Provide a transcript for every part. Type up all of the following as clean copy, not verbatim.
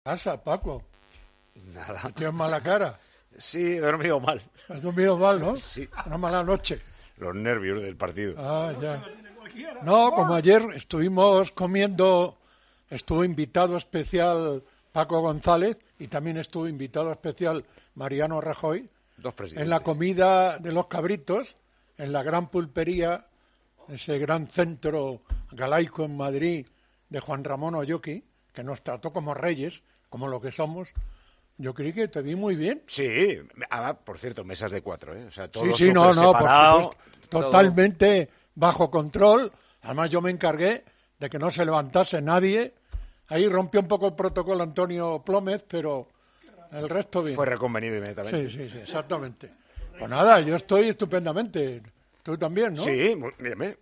pasa, Paco? Nada. ¿Tienes mala cara? Sí, he dormido mal. Has dormido mal, ¿no? Sí. Una mala noche. Los nervios del partido. Ah, ya. No, como ayer estuvimos comiendo, estuvo invitado especial Paco González y también estuvo invitado especial Mariano Rajoy. Dos presidentes. En la comida de los cabritos, en la gran pulpería, ese gran centro galaico en Madrid de Juan Ramón Oyoqui, que nos trató como reyes, como lo que somos. Yo creí que te vi muy bien. Sí, por cierto, mesas de 4, ¿eh? O sea, todo Sí, no, por separado, supuesto, totalmente bajo control. Además, yo me encargué de que no se levantase nadie. Ahí rompió un poco el protocolo Antonio Plómez, pero el resto bien. Fue reconvenido inmediatamente. Sí, exactamente. Pues nada, yo estoy estupendamente. Tú también, ¿no? Sí, mírame.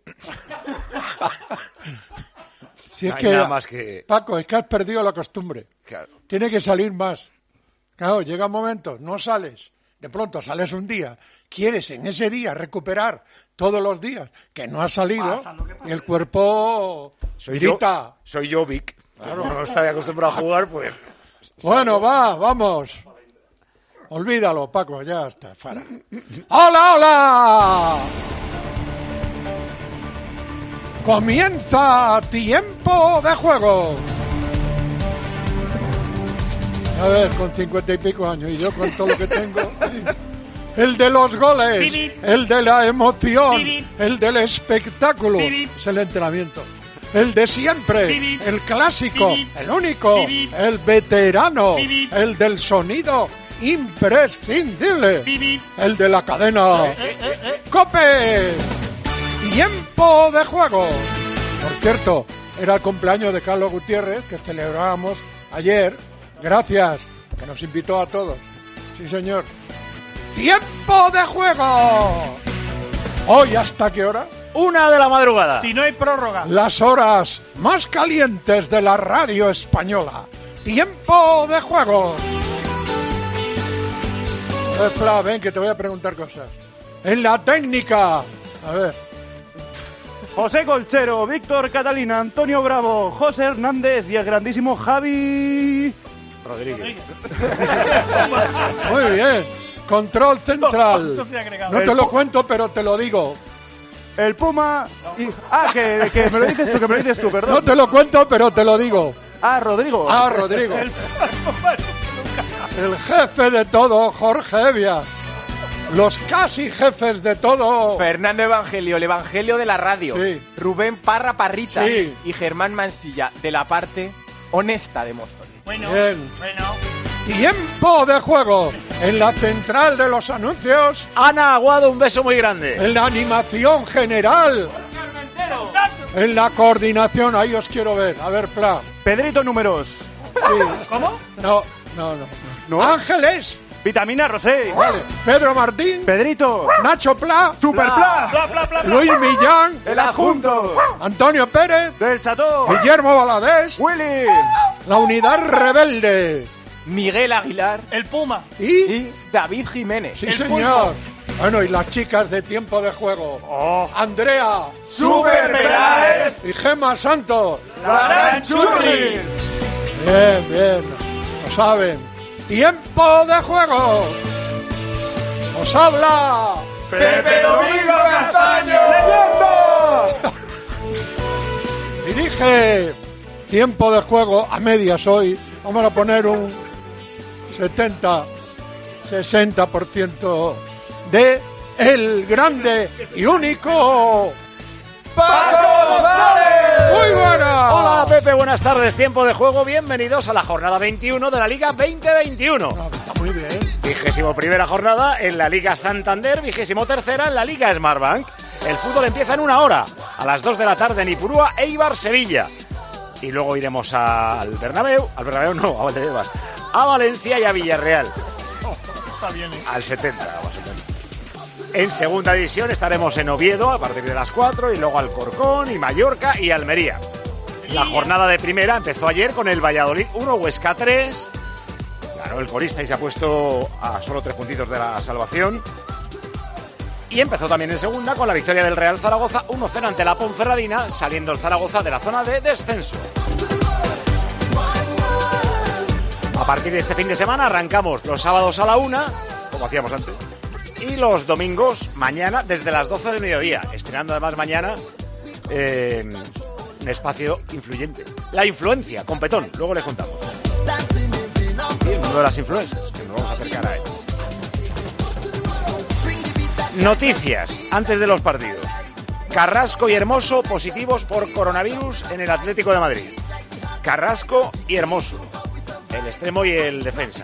Si es No hay que, nada más que... Paco, es que has perdido la costumbre. Claro. Tiene que salir más. Claro, llega un momento, no sales. De pronto sales un día. Quieres en ese día recuperar todos los días que no has salido y el cuerpo grita. Soy Jovic. Claro. No estaba acostumbrado a jugar, pues... Bueno, vamos. Olvídalo, Paco, ya está, fuera. ¡Hola, hola! Comienza Tiempo de Juego. A ver, con 50 y pico años, y yo con todo lo que tengo. El de los goles, el de la emoción, el del espectáculo, es el entrenamiento. El de siempre, el clásico, el único, el veterano, el del sonido imprescindible, el de la cadena ¡COPE! Tiempo de Juego. Por cierto, era el cumpleaños de Carlos Gutiérrez, que celebrábamos ayer. Gracias, que nos invitó a todos. Sí, señor. ¡Tiempo de Juego! ¿Hoy hasta qué hora? 1 de la madrugada. Si no hay prórroga. Las horas más calientes de la radio española. ¡Tiempo de Juego! A ver, Pla, ven que te voy a preguntar cosas. En la técnica. A ver. José Colchero, Víctor Catalina, Antonio Bravo, José Hernández y el grandísimo Javi Rodríguez. Muy bien. Control central. No te lo cuento, pero te lo digo. El Puma y... que me lo dices tú, perdón. No te lo cuento, pero te lo digo. Rodrigo. Rodrigo. El jefe de todo, Jorge Evia. Los casi jefes de todo. Fernando Evangelio, el Evangelio de la radio. Sí. Rubén Parra Parrita. Sí. Y Germán Mansilla, de la parte honesta de Móstoles. Bien. Tiempo de Juego. En la central de los anuncios. Ana Aguado, un beso muy grande. En la animación general. En la coordinación. Ahí os quiero ver. A ver, Pla. Pedrito Números. Sí. ¿Cómo? No. ¿No? Ángeles. Vitamina Rosé. Vale. Pedro Martín. Pedrito. Nacho Pla. Superpla. Luis Millán. El adjunto. Antonio Pérez. Del Cható. Guillermo Valadés. Willy. La unidad rebelde. Miguel Aguilar. El Puma. Y David Jiménez. Sí, señor. Bueno, y las chicas de Tiempo de Juego. Andrea. Super Peláez. Y Gemma Santos. La gran Churri. Bien. Lo saben. Tiempo de Juego. Os habla Pepe Domingo Castaño. ¡Leyenda! Dirige Tiempo de Juego a medias hoy. Vamos a poner un 60% de el grande y único Paco González. Muy buena. Hola Pepe, buenas tardes. Tiempo de Juego. Bienvenidos a la jornada 21 de la Liga 2021. No, está muy bien. 21ª jornada en la Liga Santander, 23ª en la Liga Smartbank. El fútbol empieza en 1 hora, a las 2 de la tarde en Ipurúa, Eibar, Sevilla. Y luego iremos al Bernabéu, a Valdebebas, a Valencia y a Villarreal. Está bien, Al 70, más o menos. En segunda división estaremos en Oviedo a partir de las 4 y luego Alcorcón y Mallorca y Almería. La jornada de primera empezó ayer con el Valladolid 1, Huesca 3. Ganó el colista y se ha puesto a solo 3 puntitos de la salvación. Y empezó también en segunda con la victoria del Real Zaragoza 1-0 ante la Ponferradina, saliendo el Zaragoza de la zona de descenso. partir de este fin de semana arrancamos los sábados a la 1, como hacíamos antes, y los domingos mañana desde las 12 del mediodía, estrenando además mañana un espacio influyente. La influencia, con Petón, luego les contamos. Y el mundo de las influencers, que nos vamos a acercar a él. Noticias antes de los partidos. Carrasco y Hermoso positivos por coronavirus en el Atlético de Madrid. Carrasco y Hermoso, el extremo y el defensa.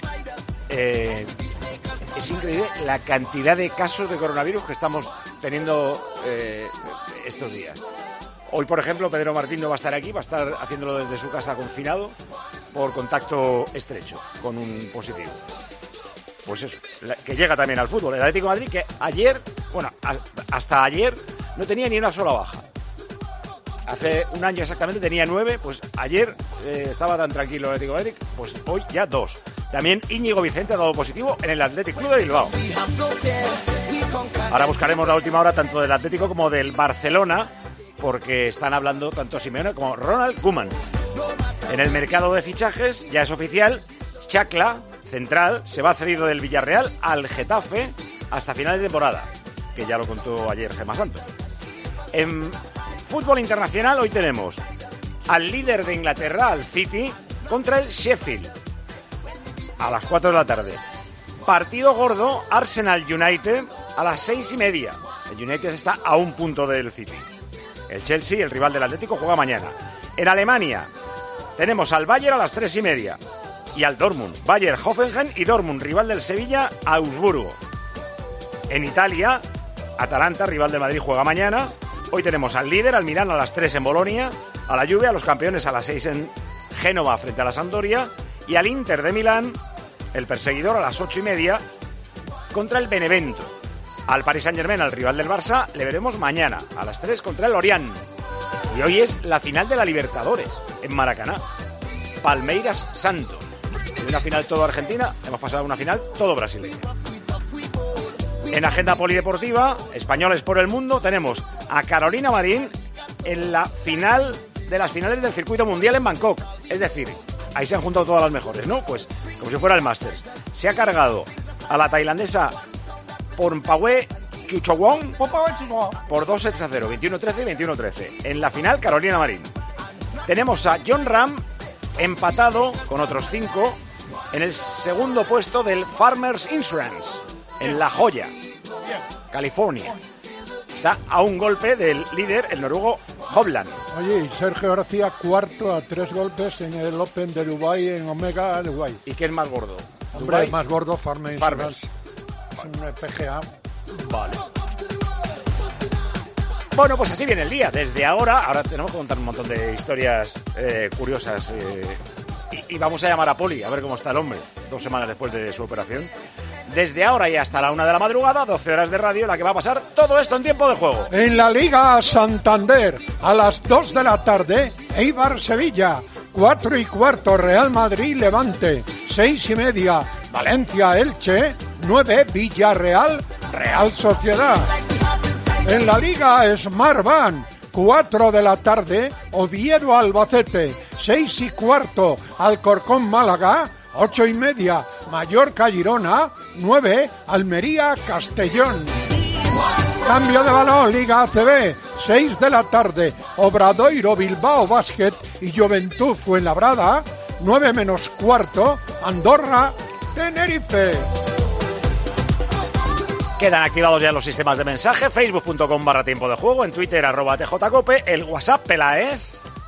Es increíble la cantidad de casos de coronavirus que estamos teniendo estos días. Hoy, por ejemplo, Pedro Martín no va a estar aquí, va a estar haciéndolo desde su casa confinado por contacto estrecho con un positivo. Pues eso, que llega también al fútbol. El Atlético de Madrid, que ayer, bueno, hasta ayer no tenía ni una sola baja. Hace un año exactamente tenía 9, pues ayer estaba tan tranquilo el Atlético de Madrid, pues hoy ya 2. También Íñigo Vicente ha dado positivo en el Athletic Club de Bilbao. Ahora buscaremos la última hora tanto del Atlético como del Barcelona, porque están hablando tanto Simeone como Ronald Koeman. En el mercado de fichajes ya es oficial, Chacla, central, se va cedido del Villarreal al Getafe hasta finales de temporada, que ya lo contó ayer Gemma Santos. En fútbol internacional hoy tenemos al líder de Inglaterra, al City, contra el Sheffield a las 4 de la tarde. Partido gordo, Arsenal United a las 6:30. El United está a un punto del City. El Chelsea, el rival del Atlético, juega mañana. En Alemania tenemos al Bayern a las 3:30 y al Dortmund. Bayern, Hoffenheim y Dortmund, rival del Sevilla, Augsburgo. En Italia, Atalanta, rival del Madrid, juega mañana. Hoy tenemos al líder, al Milán, a las 3 en Bolonia, a la Juve, a los campeones a las 6 en Génova frente a la Sampdoria y al Inter de Milán, el perseguidor, a las 8:30 contra el Benevento. Al Paris Saint-Germain, al rival del Barça, le veremos mañana a las 3 contra el Lorient. Y hoy es la final de la Libertadores en Maracaná. Palmeiras Santos. En una final todo Argentina, hemos pasado a una final todo brasileño. En agenda polideportiva, Españoles por el Mundo, tenemos a Carolina Marín en la final de las finales del circuito mundial en Bangkok. Es decir, ahí se han juntado todas las mejores, ¿no? Pues como si fuera el Masters. Se ha cargado a la tailandesa Pornpawee Chuchowon por 2-0, 21-13 y 21-13. En la final, Carolina Marín. Tenemos a Jon Rahm empatado con otros 5 en el segundo puesto del Farmers Insurance, en La Joya, California. Está a un golpe del líder, el noruego Hovland. Oye, y Sergio García cuarto a 3 golpes en el Open de Dubái, en Omega, Dubái. ¿Y qué es más gordo? Hombre, el más gordo, Farmers Insurance. Es un PGA. Vale. Bueno, pues así viene el día. Desde ahora tenemos que contar un montón de historias curiosas. Y vamos a llamar a Poli, a ver cómo está el hombre, 2 semanas después de su operación. Desde ahora y hasta la 1 de la madrugada, 12 horas de radio, en la que va a pasar todo esto en tiempo de juego. En la Liga Santander, a las 2 de la tarde, Eibar-Sevilla. 4:15, Real Madrid-Levante. 6:30, Valencia-Elche. 9, Villarreal, Real Sociedad. En la Liga Smartbank, 4 de la tarde, Oviedo-Albacete. 6:15, Alcorcón-Málaga. 8:30, Mallorca-Girona. 9, Almería-Castellón. Cambio de balón, Liga ACB, 6 de la tarde, Obradoiro-Bilbao Basket y Juventud Fuenlabrada. 9:15, Andorra-Tenerife. Quedan activados ya los sistemas de mensaje, facebook.com/tiempo de juego, en Twitter @tjcope, el WhatsApp Pelaez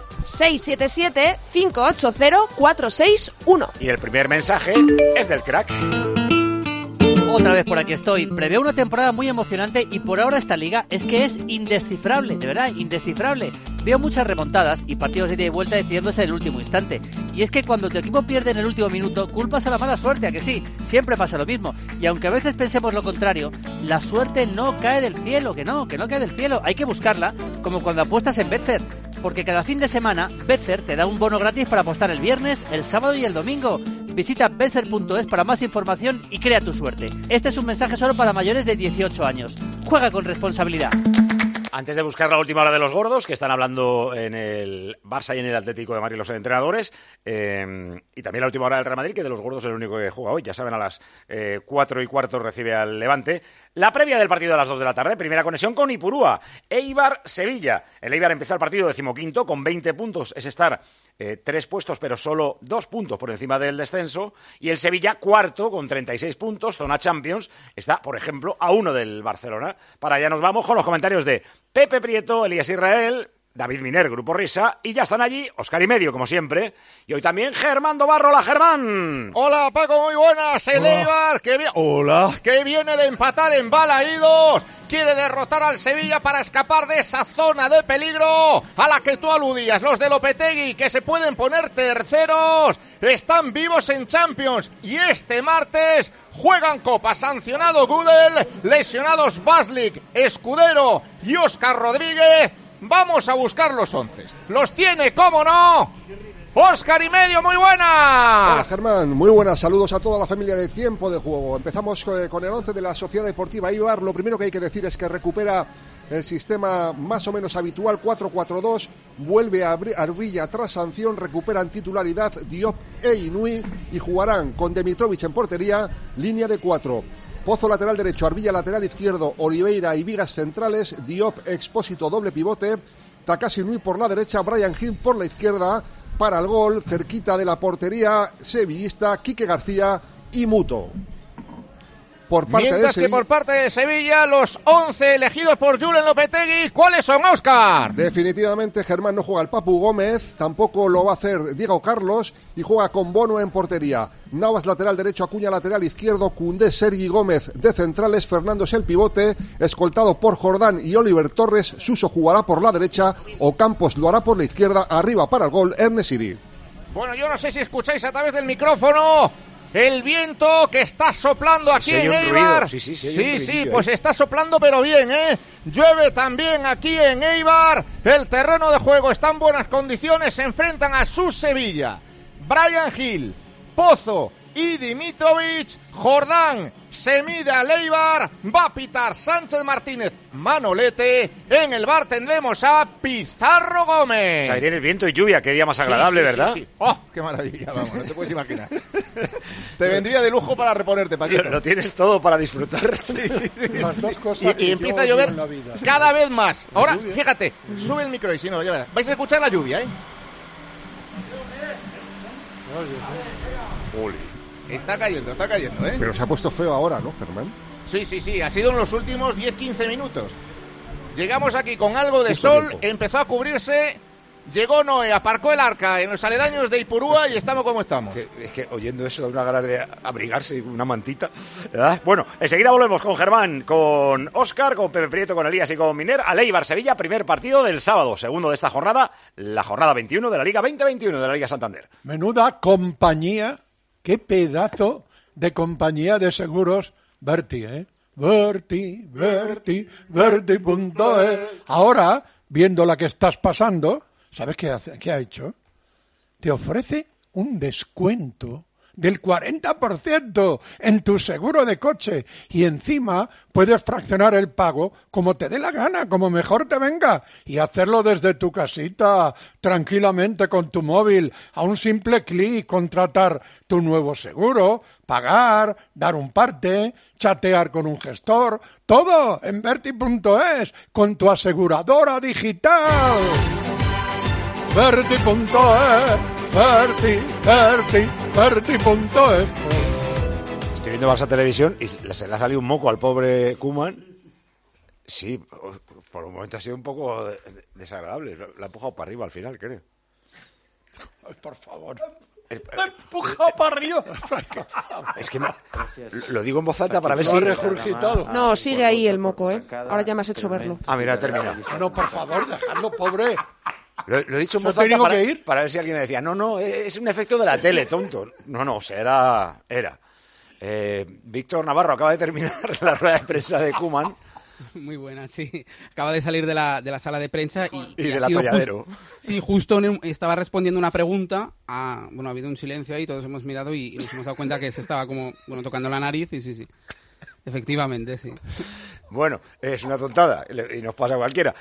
677-580-461. y el primer mensaje es del crack. Otra vez por aquí estoy. Preveo una temporada muy emocionante y por ahora esta liga es que es indescifrable, de verdad, indescifrable. Veo muchas remontadas y partidos de ida y vuelta decidiéndose en el último instante. Y es que cuando tu equipo pierde en el último minuto, culpas a la mala suerte, ¿a que sí? Siempre pasa lo mismo. Y aunque a veces pensemos lo contrario, la suerte no cae del cielo, que no cae del cielo. Hay que buscarla, como cuando apuestas en Betfair. Porque cada fin de semana, Betfair te da un bono gratis para apostar el viernes, el sábado y el domingo. Visita betfair.es para más información y crea tu suerte. Este es un mensaje solo para mayores de 18 años. Juega con responsabilidad. Antes de buscar la última hora de los gordos, que están hablando en el Barça y en el Atlético de Madrid los entrenadores, y también la última hora del Real Madrid, que de los gordos es el único que juega hoy. Ya saben, a las 4:15 recibe al Levante. La previa del partido a las 2 de la tarde, primera conexión con Ipurúa. Eibar-Sevilla. El Eibar empezó el partido 15º con 20 puntos, es estar 3 puestos, pero solo 2 puntos por encima del descenso. Y el Sevilla, cuarto, con 36 puntos, zona Champions. Está, por ejemplo, a 1 del Barcelona. Para allá nos vamos con los comentarios de Pepe Prieto, Elías Israel, David Miner, Grupo Risa, y ya están allí Óscar y Medio, como siempre. Y hoy también Germán Dobarro. Hola, Germán. Hola, Paco, muy buenas. El Eibar, que viene de empatar en Balaídos. Quiere derrotar al Sevilla para escapar de esa zona de peligro a la que tú aludías. Los de Lopetegui, que se pueden poner terceros, están vivos en Champions. Y este martes juegan Copa. Sancionado Gudel, lesionados Baslik, Escudero y Óscar Rodríguez. Vamos a buscar los 11. Los tiene, cómo no, Óscar y Medio, muy buenas. Hola, Germán, muy buenas. Saludos a toda la familia de Tiempo de Juego. Empezamos con el 11 de la Sociedad Deportiva Eibar. Lo primero que hay que decir es que recupera el sistema más o menos habitual, 4-4-2. Vuelve a Arbilla tras sanción. Recuperan titularidad Diop e Inui y jugarán con Demitrovic en portería, línea de 4. Pozo lateral derecho, Arbilla lateral izquierdo, Oliveira y Vigas centrales, Diop, Expósito doble pivote, Takashi Nui por la derecha, Brian Hill por la izquierda. Para el gol, cerquita de la portería sevillista, Quique García y Muto. Mientras que por parte de Sevilla, los 11 elegidos por Julen Lopetegui, ¿cuáles son, Óscar? Definitivamente Germán no juega el Papu Gómez, tampoco lo va a hacer Diego Carlos y juega con Bono en portería. Navas lateral derecho, Acuña lateral izquierdo, Koundé, Sergi Gómez de centrales, Fernando es el pivote, escoltado por Jordán y Oliver Torres. Suso jugará por la derecha, Ocampos lo hará por la izquierda. Arriba para el gol, Ernest-Siri. Bueno, yo no sé si escucháis a través del micrófono el viento que está soplando aquí en Eibar. Sí, pues está soplando pero bien, ¿eh? Llueve también aquí en Eibar. El terreno de juego está en buenas condiciones. Se enfrentan a su Sevilla. Brian Hill, Pozo y Dimitrovic. Jordán se mide al Eibar. Va a pitar Sánchez Martínez Manolete. En el bar tendremos a Pizarro Gómez. O sea, tienes viento y lluvia. Qué día más agradable, ¿verdad? Sí. ¡Oh, qué maravilla! Vamos, no te puedes imaginar. Te vendría de lujo para reponerte, Paquito. Lo tienes todo para disfrutar. Sí. Las dos cosas y empieza a llover en la vida. cada vez más. Ahora, fíjate, sube el micro y si no, ya verás. Vais a escuchar la lluvia, ¿eh? Está cayendo, ¿eh? Pero se ha puesto feo ahora, ¿no, Germán? Sí, ha sido en los últimos 10-15 minutos. Llegamos aquí con algo de sol, empezó a cubrirse, llegó Noé, aparcó el Arca en los aledaños de Ipurúa y estamos como estamos. Es que oyendo eso da una ganas de abrigarse, una mantita, ¿verdad? Bueno, enseguida volvemos con Germán, con Óscar, con Pepe Prieto, con Elías y con Miner. A Eibar Sevilla, primer partido del sábado, segundo de esta jornada, la jornada 21 de la Liga 2021 de la Liga Santander. Menuda compañía. ¡Qué pedazo de compañía de seguros! Berti, ¿eh? Berti.es. Ahora, viendo la que estás pasando, ¿sabes qué ha hecho? Te ofrece un descuento del 40% en tu seguro de coche y encima puedes fraccionar el pago como te dé la gana, como mejor te venga y hacerlo desde tu casita tranquilamente con tu móvil, a un simple clic, contratar tu nuevo seguro, pagar, dar un parte, chatear con un gestor, todo en Berti.es con tu aseguradora digital. Berti.es. Berti.es. Estoy viendo Barça Televisión y se le ha salido un moco al pobre Koeman. Sí, por un momento ha sido un poco desagradable. La ha empujado para arriba al final, creo. Ay, por favor. ¡Me ha empujado para arriba! Es que lo digo en voz alta para ver si... regurgitado. No, sigue ahí el moco, ¿eh? Ahora ya me has hecho verlo. Ah, mira, termina. No, por favor, dejadlo, pobre. Lo he dicho en voz alta para ver si alguien me decía, no, es un efecto de la tele, tonto. No, o sea, era. Víctor Navarro acaba de terminar la rueda de prensa de Koeman. Muy buena, sí. Acaba de salir de la sala de prensa y del atolladero. Justo estaba respondiendo una pregunta. Ha habido un silencio ahí, todos hemos mirado y nos hemos dado cuenta que se estaba como, tocando la nariz y sí. Efectivamente, sí. Bueno, es una tontada y nos pasa a cualquiera.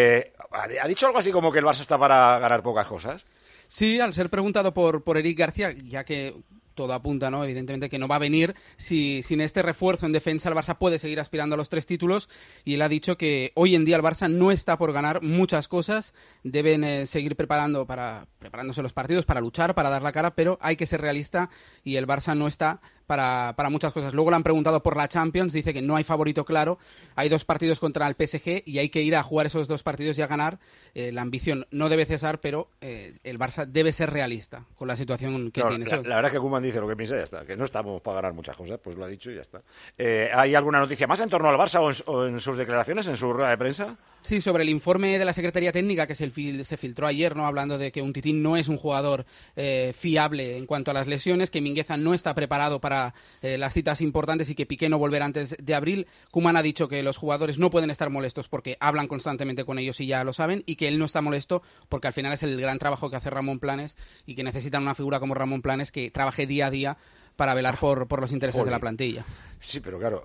¿Ha dicho algo así como que el Barça está para ganar pocas cosas? Sí, al ser preguntado por Eric García, ya que todo apunta, ¿no? Evidentemente que no va a venir. Sin este refuerzo en defensa, el Barça puede seguir aspirando a los 3 títulos, y él ha dicho que hoy en día el Barça no está por ganar muchas cosas, deben seguir preparándose los partidos para luchar, para dar la cara, pero hay que ser realista y el Barça no está para muchas cosas. Luego le han preguntado por la Champions, dice que no hay favorito claro, hay 2 partidos contra el PSG y hay que ir a jugar esos 2 partidos y a ganar. La ambición no debe cesar, pero el Barça debe ser realista con la situación que tiene. La verdad es que Koeman dice lo que piensa y ya está, que no estamos para ganar muchas cosas, pues lo ha dicho y ya está. ¿Hay alguna noticia más en torno al Barça o en sus declaraciones, en su rueda de prensa? Sí, sobre el informe de la Secretaría Técnica que se filtró ayer, ¿no? Hablando de que Umtiti no es un jugador fiable en cuanto a las lesiones, que Mingueza no está preparado para las citas importantes y que Piqué no volverá antes de abril. Koeman ha dicho que los jugadores no pueden estar molestos porque hablan constantemente con ellos y ya lo saben, y que él no está molesto porque al final es el gran trabajo que hace Ramón Planes y que necesitan una figura como Ramón Planes que trabaje día a día para velar por los intereses de la plantilla. Sí, pero claro,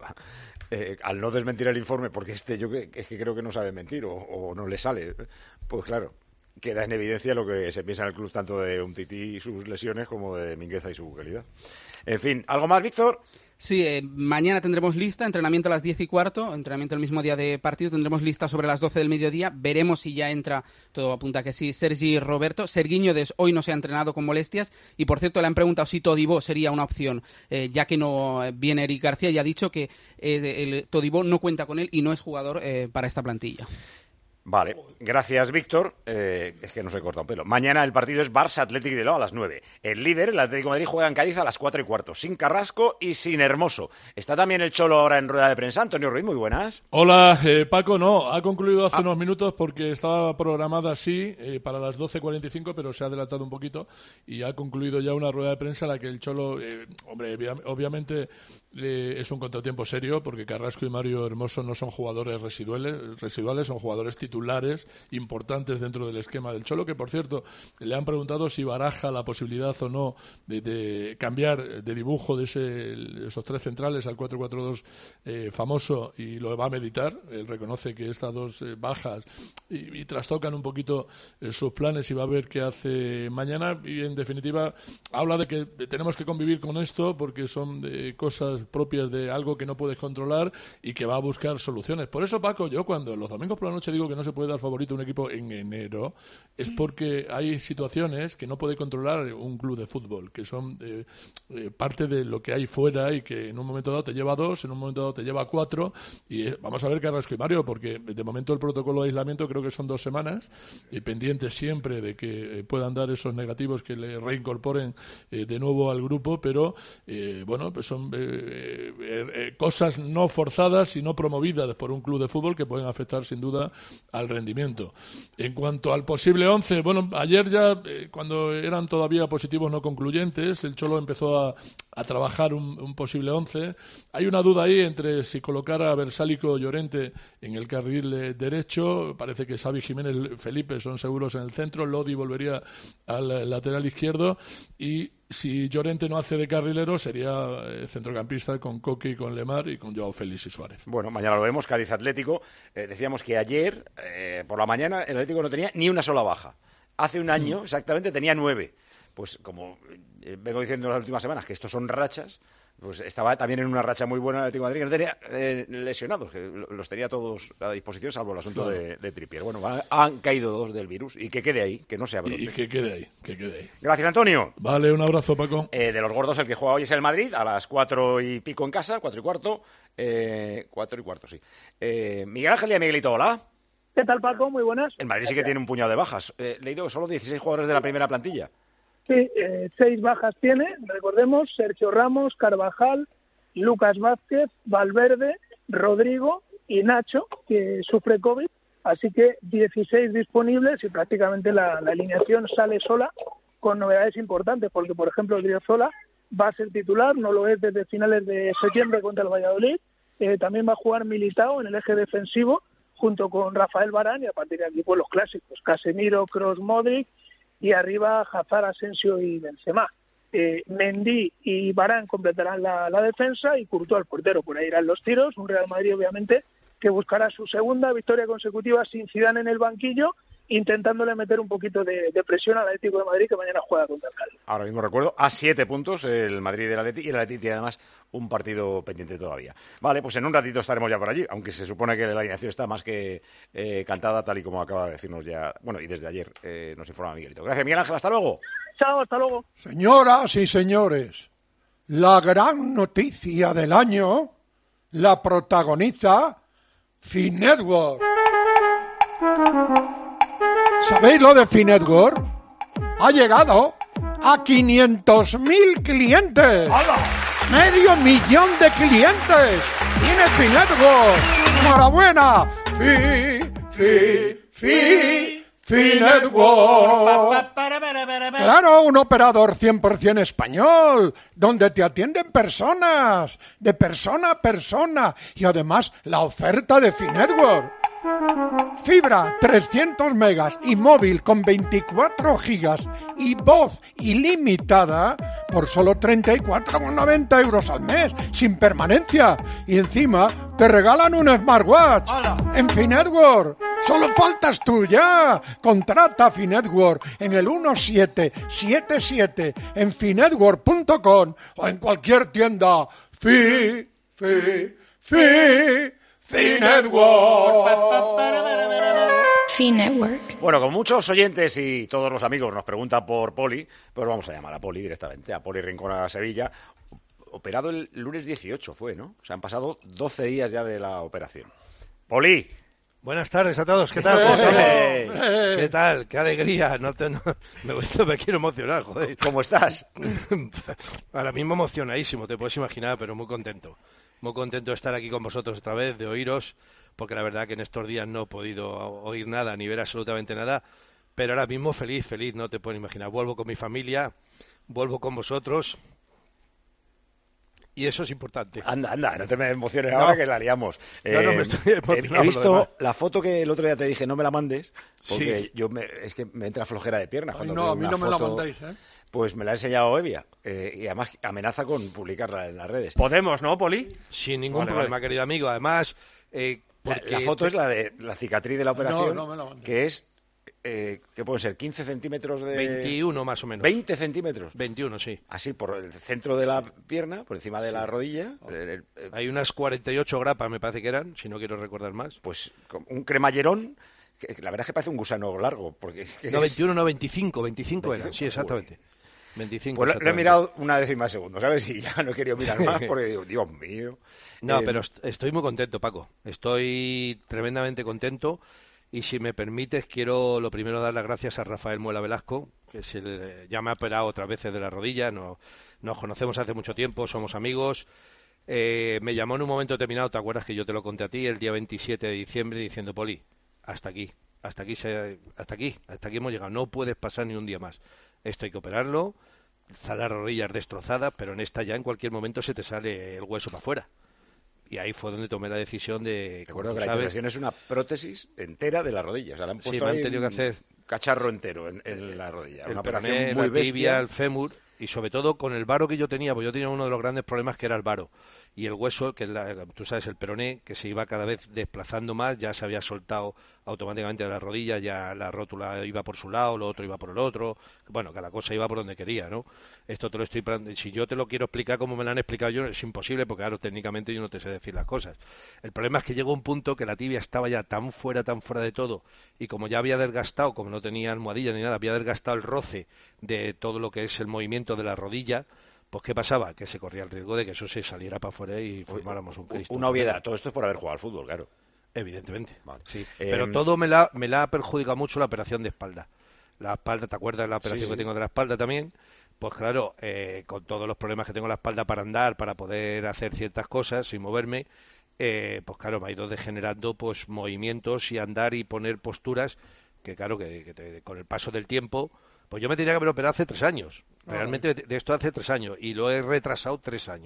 al no desmentir el informe, porque es que creo que no sabe mentir o no le sale, pues claro, queda en evidencia lo que se piensa en el club tanto de Umtiti y sus lesiones como de Mingueza y su calidad. En fin, ¿algo más, Víctor? Sí, mañana tendremos lista, entrenamiento a las 10:15, entrenamiento el mismo día de partido, tendremos lista sobre las 12 del mediodía, veremos si ya entra, todo apunta que sí, Sergi Roberto. Serguiño hoy no se ha entrenado con molestias y, por cierto, le han preguntado si Todibó sería una opción, ya que no viene Eric García, y ha dicho que Todibó no cuenta con él y no es jugador para esta plantilla. Vale, gracias, Víctor. Es que no se corta un pelo. Mañana el partido es Barça Athletic de Bilbao a las 9. El líder, el Atlético de Madrid, juega en Cádiz a las 4:15, sin Carrasco y sin Hermoso. Está también el Cholo ahora en rueda de prensa. Antonio Ruiz, muy buenas. Hola, Paco. No, ha concluido hace unos minutos porque estaba programada así para las 12:45, pero se ha adelantado un poquito y ha concluido ya una rueda de prensa en la que el Cholo, obviamente es un contratiempo serio porque Carrasco y Mario Hermoso no son jugadores residuales, son jugadores titulares importantes dentro del esquema del Cholo, que por cierto le han preguntado si baraja la posibilidad o no de cambiar de dibujo de esos 3 centrales al 4-4-2 famoso, y lo va a meditar. Él reconoce que estas 2 bajas y trastocan un poquito sus planes y va a ver qué hace mañana, y en definitiva habla de que tenemos que convivir con esto porque son cosas propias de algo que no puedes controlar y que va a buscar soluciones. Por eso, Paco, yo cuando los domingos por la noche digo que no se puede dar favorito a un equipo en enero, es porque hay situaciones que no puede controlar un club de fútbol, que son parte de lo que hay fuera y que en un momento dado te lleva a 2, en un momento dado te lleva a 4, y vamos a ver Carrasco y Mario, porque de momento el protocolo de aislamiento creo que son 2 semanas, y pendientes siempre de que puedan dar esos negativos que le reincorporen de nuevo al grupo, pero bueno, pues son cosas no forzadas y no promovidas por un club de fútbol que pueden afectar sin duda al rendimiento. En cuanto al posible 11, bueno, ayer ya cuando eran todavía positivos no concluyentes, el Cholo empezó a trabajar un posible 11. Hay una duda ahí entre si colocar a Versálico o Llorente en el carril derecho. Parece que Xavi, Jiménez, Felipe son seguros en el centro, Lodi volvería al lateral izquierdo, y si Llorente no hace de carrilero sería centrocampista con Coque y con Lemar y con Joao Félix y Suárez. Bueno, mañana lo vemos, Cádiz Atlético. Decíamos que ayer por la mañana el Atlético no tenía ni una sola baja. Hace un año exactamente tenía 9. Pues como vengo diciendo en las últimas semanas que estos son rachas, pues estaba también en una racha muy buena el Atlético de Madrid, que no tenía lesionados, que los tenía todos a disposición, salvo el asunto de Trippier. Bueno, han caído 2 del virus, y que quede ahí, que no sea broma. Y que quede ahí. Gracias, Antonio. Vale, un abrazo, Paco. De los gordos, el que juega hoy es el Madrid, a las 4:15 en casa, 4:15. 4:15, sí. Miguel Ángel y Miguelito, hola. ¿Qué tal, Paco? Muy buenas. El Madrid sí que tiene un puñado de bajas. He leído que solo 16 jugadores de la primera plantilla. Sí, 6 bajas tiene, recordemos, Sergio Ramos, Carvajal, Lucas Vázquez, Valverde, Rodrigo y Nacho, que sufre COVID, así que 16 disponibles y prácticamente la alineación sale sola, con novedades importantes, porque por ejemplo Odriozola va a ser titular, no lo es desde finales de septiembre contra el Valladolid, también va a jugar Militao en el eje defensivo, junto con Rafael Varane, y a partir de aquí pues los clásicos, Casemiro, Kroos, Modric, y arriba Hazard, Asensio y Benzema. Mendy y Varane completarán la defensa y Courtois el portero. Por ahí irán los tiros. Un Real Madrid, obviamente, que buscará su segunda victoria consecutiva sin Zidane en el banquillo, intentándole meter un poquito de presión al Atlético de Madrid, que mañana juega contra el Cádiz. Ahora mismo recuerdo, a 7 puntos el Madrid del Atleti, y el Atleti tiene además un partido pendiente todavía. Vale, pues en un ratito estaremos ya por allí, aunque se supone que la alineación está más que cantada, tal y como acaba de decirnos ya, bueno, y desde ayer nos informa Miguelito. Gracias, Miguel Ángel, hasta luego. Chao, hasta luego. Señoras y señores, la gran noticia del año la protagoniza Finetwork. ¿Sabéis lo de Finetwork? Ha llegado a 500.000 clientes. ¡Hala! ¡Medio millón de clientes! ¡Tiene Finetwork! ¡Enhorabuena! Finetwork. Claro, un operador 100% español, donde te atienden personas, de persona a persona, y además la oferta de Finetwork. Fibra 300 megas y móvil con 24 gigas y voz ilimitada por solo 34,90 euros al mes, sin permanencia. Y encima te regalan un smartwatch. ¡Hala! En Finetwork. Solo faltas tú ya. Contrata Finetwork en el 1777 en finetwork.com o en cualquier tienda. Finetwork. Bueno, con muchos oyentes y todos los amigos nos preguntan por Poli, pues vamos a llamar a Poli directamente, a Poli Rincón a Sevilla. Operado el lunes 18 fue, ¿no? O sea, han pasado 12 días ya de la operación. Poli. Buenas tardes a todos, ¿qué tal? ¿Qué tal? ¡Qué alegría! Me quiero emocionar, joder. ¿Cómo estás? Ahora mismo emocionadísimo, te puedes imaginar, pero muy contento. Muy contento de estar aquí con vosotros otra vez, de oíros, porque la verdad que en estos días no he podido oír nada, ni ver absolutamente nada, pero ahora mismo feliz, no te puedes imaginar. Vuelvo con mi familia, vuelvo con vosotros, y eso es importante. Anda, no te me emociones ahora que la liamos. No, me estoy emocionando. He visto la foto que el otro día te dije, no me la mandes, porque es que me entra flojera de piernas. Ay, no, a mí no me la mandéis, ¿eh? Pues me la ha enseñado Evia, y además amenaza con publicarla en las redes. Podemos, ¿no, Poli? Sin ningún problema, querido amigo. Además, la foto es la de la cicatriz de la operación, no me la mandes. Que es, ¿qué puede ser? 15 centímetros de... 21 más o menos. 20 centímetros. 21, sí. Así, por el centro de la pierna, por encima de la rodilla. Hay unas 48 grapas, me parece que eran, si no quiero recordar más. Pues un cremallerón, que la verdad es que parece un gusano largo. Porque no, 21, no, 25 eran, sí, exactamente. 25. Pues lo he mirado una décima de segundo, ¿sabes? Y ya no he querido mirar más porque digo, Dios mío. No, pero estoy muy contento, Paco. Estoy tremendamente contento. Y si me permites, quiero lo primero dar las gracias a Rafael Muela Velasco, que ya me ha operado otras veces de la rodilla. Nos conocemos hace mucho tiempo, somos amigos. Me llamó en un momento determinado, ¿te acuerdas que yo te lo conté a ti? El día 27 de diciembre, diciendo, Poli, hasta aquí hemos llegado. No puedes pasar ni un día más. Esto hay que operarlo, están las rodillas destrozadas, pero en esta ya en cualquier momento se te sale el hueso para afuera. Y ahí fue donde tomé la decisión de... Recuerdo que la operación es una prótesis entera de la rodilla. O sea, le han puesto me han tenido que hacer cachorro entero en la rodilla. Una operación muy bestia. Tibia, el fémur, y sobre todo con el varo que yo tenía, pues yo tenía uno de los grandes problemas que era el varo. Y el hueso, que tú sabes, el peroné, que se iba cada vez desplazando más, ya se había soltado automáticamente de la rodilla, ya la rótula iba por su lado, lo otro iba por el otro, bueno, cada cosa iba por donde quería, ¿no? Esto te lo estoy... Si yo te lo quiero explicar como me lo han explicado yo, es imposible, porque claro, técnicamente yo no te sé decir las cosas. El problema es que llegó un punto que la tibia estaba ya tan fuera de todo, y como ya había desgastado, como no tenía almohadilla ni nada, había desgastado el roce de todo lo que es el movimiento de la rodilla. Pues ¿qué pasaba? Que se corría el riesgo de que eso se saliera para afuera y formáramos un Cristo. Una obviedad, todo esto es por haber jugado al fútbol, claro. Evidentemente, vale. Sí. Pero todo me la ha perjudicado mucho la operación de espalda. La espalda, ¿te acuerdas de la operación que tengo de la espalda también? Pues claro, con todos los problemas que tengo en la espalda para andar, para poder hacer ciertas cosas y moverme, pues claro, me ha ido degenerando pues movimientos y andar y poner posturas que claro, con el paso del tiempo... Pues yo me tenía que haber operado hace 3 años. Realmente de esto hace 3 años. Y lo he retrasado 3 años.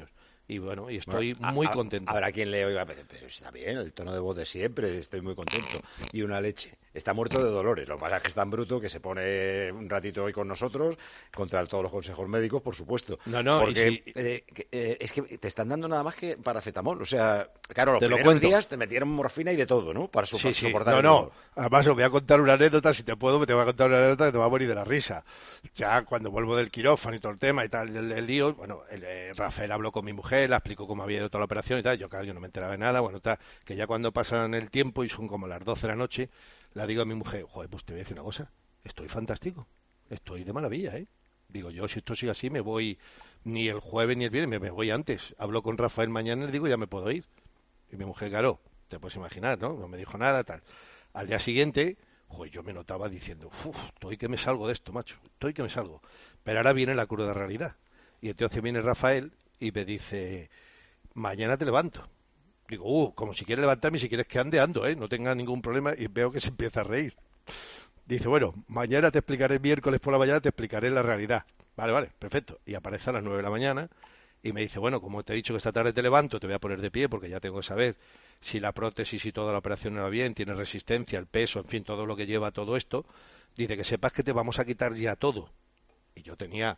Y bueno, y estoy muy contento. Habrá quien le oiga, pero está bien, el tono de voz de siempre, estoy muy contento. Y una leche. Está muerto de dolores. Lo que pasa es que es tan bruto que se pone un ratito hoy con nosotros, contra todos los consejos médicos, por supuesto. No, porque es que te están dando nada más que paracetamol. O sea, claro, los primeros días te metieron morfina y de todo, ¿no? Para soportar el dolor. Además, os voy a contar una anécdota, si te puedo, te voy a contar una anécdota que te va a morir de la risa. Ya cuando vuelvo del quirófano y todo el tema y tal, el lío, bueno, Rafael habló con mi mujer, le explicó cómo había ido toda la operación y tal. Yo, claro, yo no me enteraba de nada. Bueno, tal, que ya cuando pasan el tiempo y son como las 12 de la noche, le digo a mi mujer, joder, pues te voy a decir una cosa, estoy fantástico, estoy de maravilla, ¿eh? Digo, yo si esto sigue así me voy ni el jueves ni el viernes, me voy antes. Hablo con Rafael mañana y le digo, ya me puedo ir. Y mi mujer, claro, te puedes imaginar, ¿no? No me dijo nada, tal. Al día siguiente, joder, yo me notaba diciendo, estoy que me salgo de esto, macho, estoy que me salgo. Pero ahora viene la cruda realidad. Y entonces viene Rafael y me dice, mañana te levanto. Digo, como si quieres levantarme, si quieres que ande, ando, no tenga ningún problema, y veo que se empieza a reír. Dice, bueno, mañana te explicaré, miércoles por la mañana te explicaré la realidad. Vale, perfecto. Y aparece a las 9 de la mañana y me dice, bueno, como te he dicho que esta tarde te levanto, te voy a poner de pie porque ya tengo que saber si la prótesis y toda la operación no va bien, tiene resistencia, el peso, en fin, todo lo que lleva todo esto. Dice que sepas que te vamos a quitar ya todo. Y yo tenía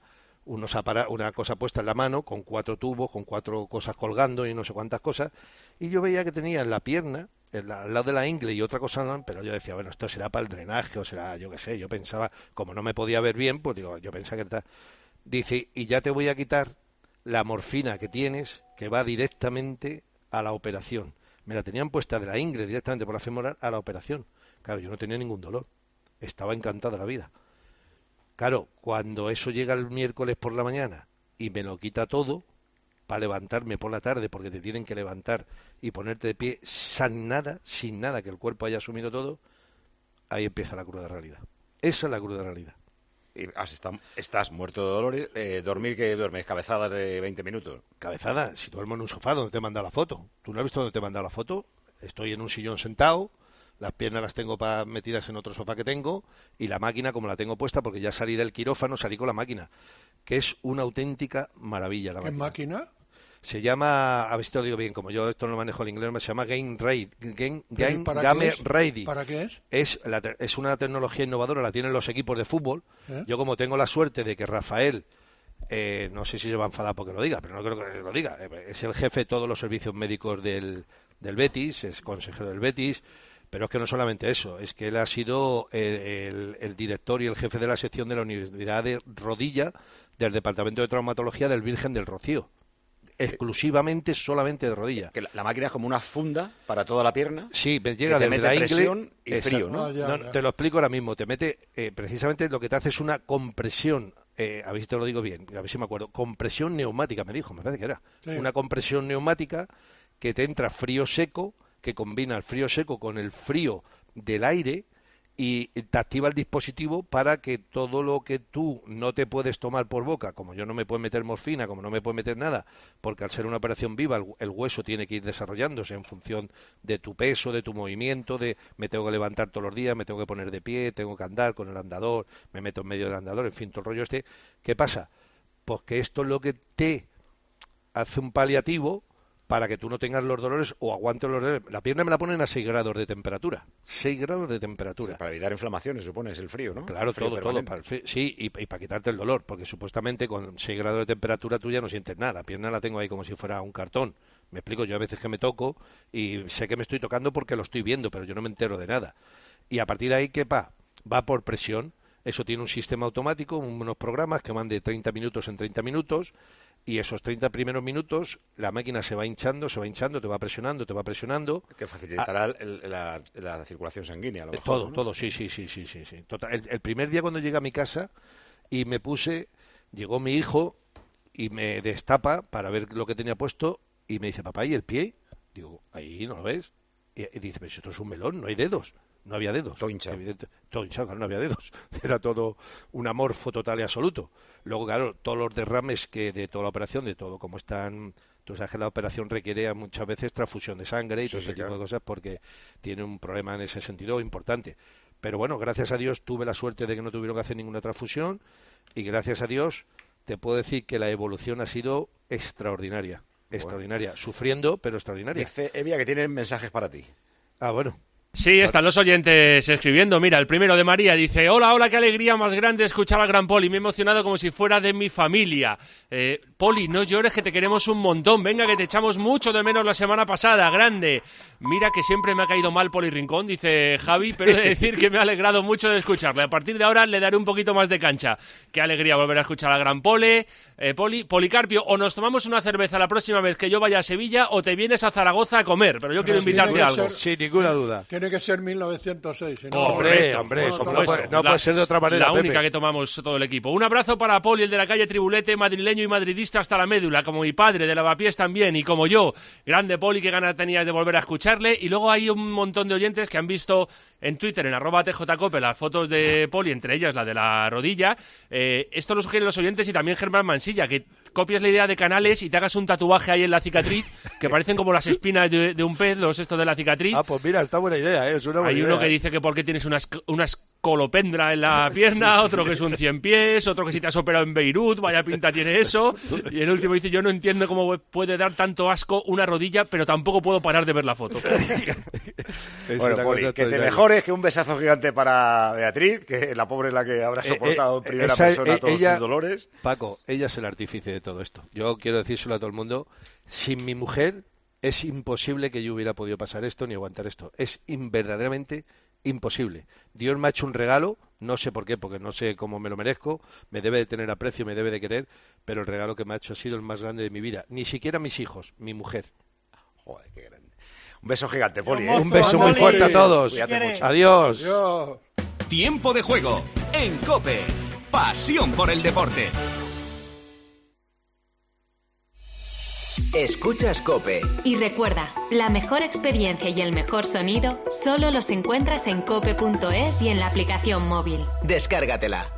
una cosa puesta en la mano, con 4 tubos, con 4 cosas colgando y no sé cuántas cosas, y yo veía que tenía en la pierna, al lado de la ingle y otra cosa, pero yo decía, bueno, esto será para el drenaje, o será, yo qué sé, yo pensaba, como no me podía ver bien, pues digo, yo pensaba que está. Dice, y ya te voy a quitar la morfina que tienes, que va directamente a la operación. Me la tenían puesta de la ingle directamente por la femoral a la operación. Claro, yo no tenía ningún dolor, estaba encantada la vida. Claro, cuando eso llega el miércoles por la mañana y me lo quita todo, para levantarme por la tarde, porque te tienen que levantar y ponerte de pie sin nada, que el cuerpo haya asumido todo, ahí empieza la cruda realidad. Esa es la cruda realidad. Y estás muerto de dolores. ¿Dormir qué duermes? ¿Cabezadas de 20 minutos? Cabezada, si duermo en un sofá donde te he mandado la foto. ¿Tú no has visto dónde te he mandado la foto? Estoy en un sillón sentado. Las piernas las tengo metidas en otro sofá que tengo y la máquina como la tengo puesta porque ya salí del quirófano, salí con la máquina, que es una auténtica maravilla la máquina. ¿Qué máquina? Se llama, a ver si te lo digo bien, como yo esto no lo manejo en inglés, se llama Game Ready. ¿Para qué es? Es una tecnología innovadora, la tienen los equipos de fútbol. Yo como tengo la suerte de que Rafael, no sé si se va a enfadar porque lo diga, pero no creo que lo diga, es el jefe de todos los servicios médicos del Betis, es consejero del Betis. Pero es que no solamente eso, es que él ha sido el director y el jefe de la sección de la Universidad de Rodilla del Departamento de Traumatología del Virgen del Rocío. Exclusivamente, solamente de rodilla. Que la máquina es como una funda para toda la pierna. Sí, me llega desde la presión y frío, ¿no? Te lo explico ahora mismo. Te mete, precisamente lo que te hace es una compresión, a ver si te lo digo bien, a ver si me acuerdo, compresión neumática, me dijo, me parece que era. Sí. Una compresión neumática que te entra frío seco, que combina el frío seco con el frío del aire y te activa el dispositivo para que todo lo que tú no te puedes tomar por boca, como yo no me puedo meter morfina, como no me puedo meter nada, porque al ser una operación viva el hueso tiene que ir desarrollándose en función de tu peso, de tu movimiento, de me tengo que levantar todos los días, me tengo que poner de pie, tengo que andar con el andador, me meto en medio del andador, en fin, todo el rollo este. ¿Qué pasa? Pues que esto es lo que te hace un paliativo para que tú no tengas los dolores o aguantes los dolores. La pierna me la ponen a 6 grados de temperatura. 6 grados de temperatura. Sí, para evitar inflamaciones, supone, es el frío, ¿no? Claro, todo. Sí, y para quitarte el dolor, porque supuestamente con 6 grados de temperatura tú ya no sientes nada. La pierna la tengo ahí como si fuera un cartón. Me explico, yo a veces que me toco y sé que me estoy tocando porque lo estoy viendo, pero yo no me entero de nada. Y a partir de ahí, ¿qué va? Va por presión. Eso tiene un sistema automático, unos programas que van de 30 minutos en 30 minutos. Y esos 30 primeros minutos la máquina se va hinchando, te va presionando. Que facilitará la circulación sanguínea. A lo mejor, todo, ¿no? Todo, sí. Total, el primer día cuando llegué a mi casa y llegó mi hijo y me destapa para ver lo que tenía puesto y me dice, papá, ¿y el pie? Digo, ahí no lo ves. Y dice, pero esto es un melón, no hay dedos. No había dedos. Todo hinchado. Todo hinchado, claro, no había dedos. Era todo un amorfo total y absoluto. Luego, claro, todos los derrames que de toda la operación, de todo, como están... Tú sabes que la operación requiere muchas veces transfusión de sangre y todo ese tipo de cosas porque tiene un problema en ese sentido importante. Pero bueno, gracias a Dios tuve la suerte de que no tuvieron que hacer ninguna transfusión y gracias a Dios te puedo decir que la evolución ha sido extraordinaria. extraordinaria. Sufriendo, pero extraordinaria. Dice Evia que tienen mensajes para ti. Ah, bueno. Sí, están los oyentes escribiendo. Mira, el primero de María dice: hola, qué alegría más grande escuchar al gran Poli. Me he emocionado como si fuera de mi familia. Poli, no llores, que te queremos un montón. Venga, que te echamos mucho de menos la semana pasada. Grande. Mira que siempre me ha caído mal Poli Rincón, dice Javi, pero he de decir que me ha alegrado mucho de escucharle. A partir de ahora le daré un poquito más de cancha. Qué alegría volver a escuchar al gran Poli. Policarpio, o nos tomamos una cerveza la próxima vez que yo vaya a Sevilla o te vienes a Zaragoza a comer, pero yo quiero invitarte a algo. Sin ninguna duda. Tiene que ser 1906. ¿No? Hombre, eso no puede ser de otra manera. La única que tomamos todo el equipo. Un abrazo para Poli, el de la calle Tribulete, madrileño y madridista hasta la médula, como mi padre, de Lavapiés también, y como yo. Grande Poli, qué ganas tenías de volver a escucharle. Y luego hay un montón de oyentes que han visto en Twitter, en @tjcope, las fotos de Poli, entre ellas la de la rodilla. Esto lo sugieren los oyentes y también Germán Mansilla, que copies la idea de Canales y te hagas un tatuaje ahí en la cicatriz, que parecen como las espinas de un pez, estos de la cicatriz. Ah, pues mira, está buena idea, es una buena idea. Hay uno que dice que porque tienes una escolopendra en la pierna, otro que es un 100 pies, otro que si te has operado en Beirut, vaya pinta tiene eso, y el último dice: yo no entiendo cómo puede dar tanto asco una rodilla, pero tampoco puedo parar de ver la foto. Bueno, Poli, que te mejores, que un besazo gigante para Beatriz, que la pobre es la que habrá soportado en primera persona todos tus dolores. Paco, ella es el artífice de todo esto. Yo quiero decírselo a todo el mundo, sin mi mujer es imposible que yo hubiera podido pasar esto ni aguantar esto. Es verdaderamente imposible. Dios me ha hecho un regalo, no sé por qué, porque no sé cómo me lo merezco, me debe de tener aprecio, me debe de querer, pero el regalo que me ha hecho ha sido el más grande de mi vida. Ni siquiera mis hijos, mi mujer. Joder, qué grande. Un beso gigante, Poli. Un beso muy fuerte a todos. Adiós. Tiempo de juego en COPE. Pasión por el deporte. Escuchas COPE. Y recuerda, la mejor experiencia y el mejor sonido solo los encuentras en cope.es y en la aplicación móvil. Descárgatela.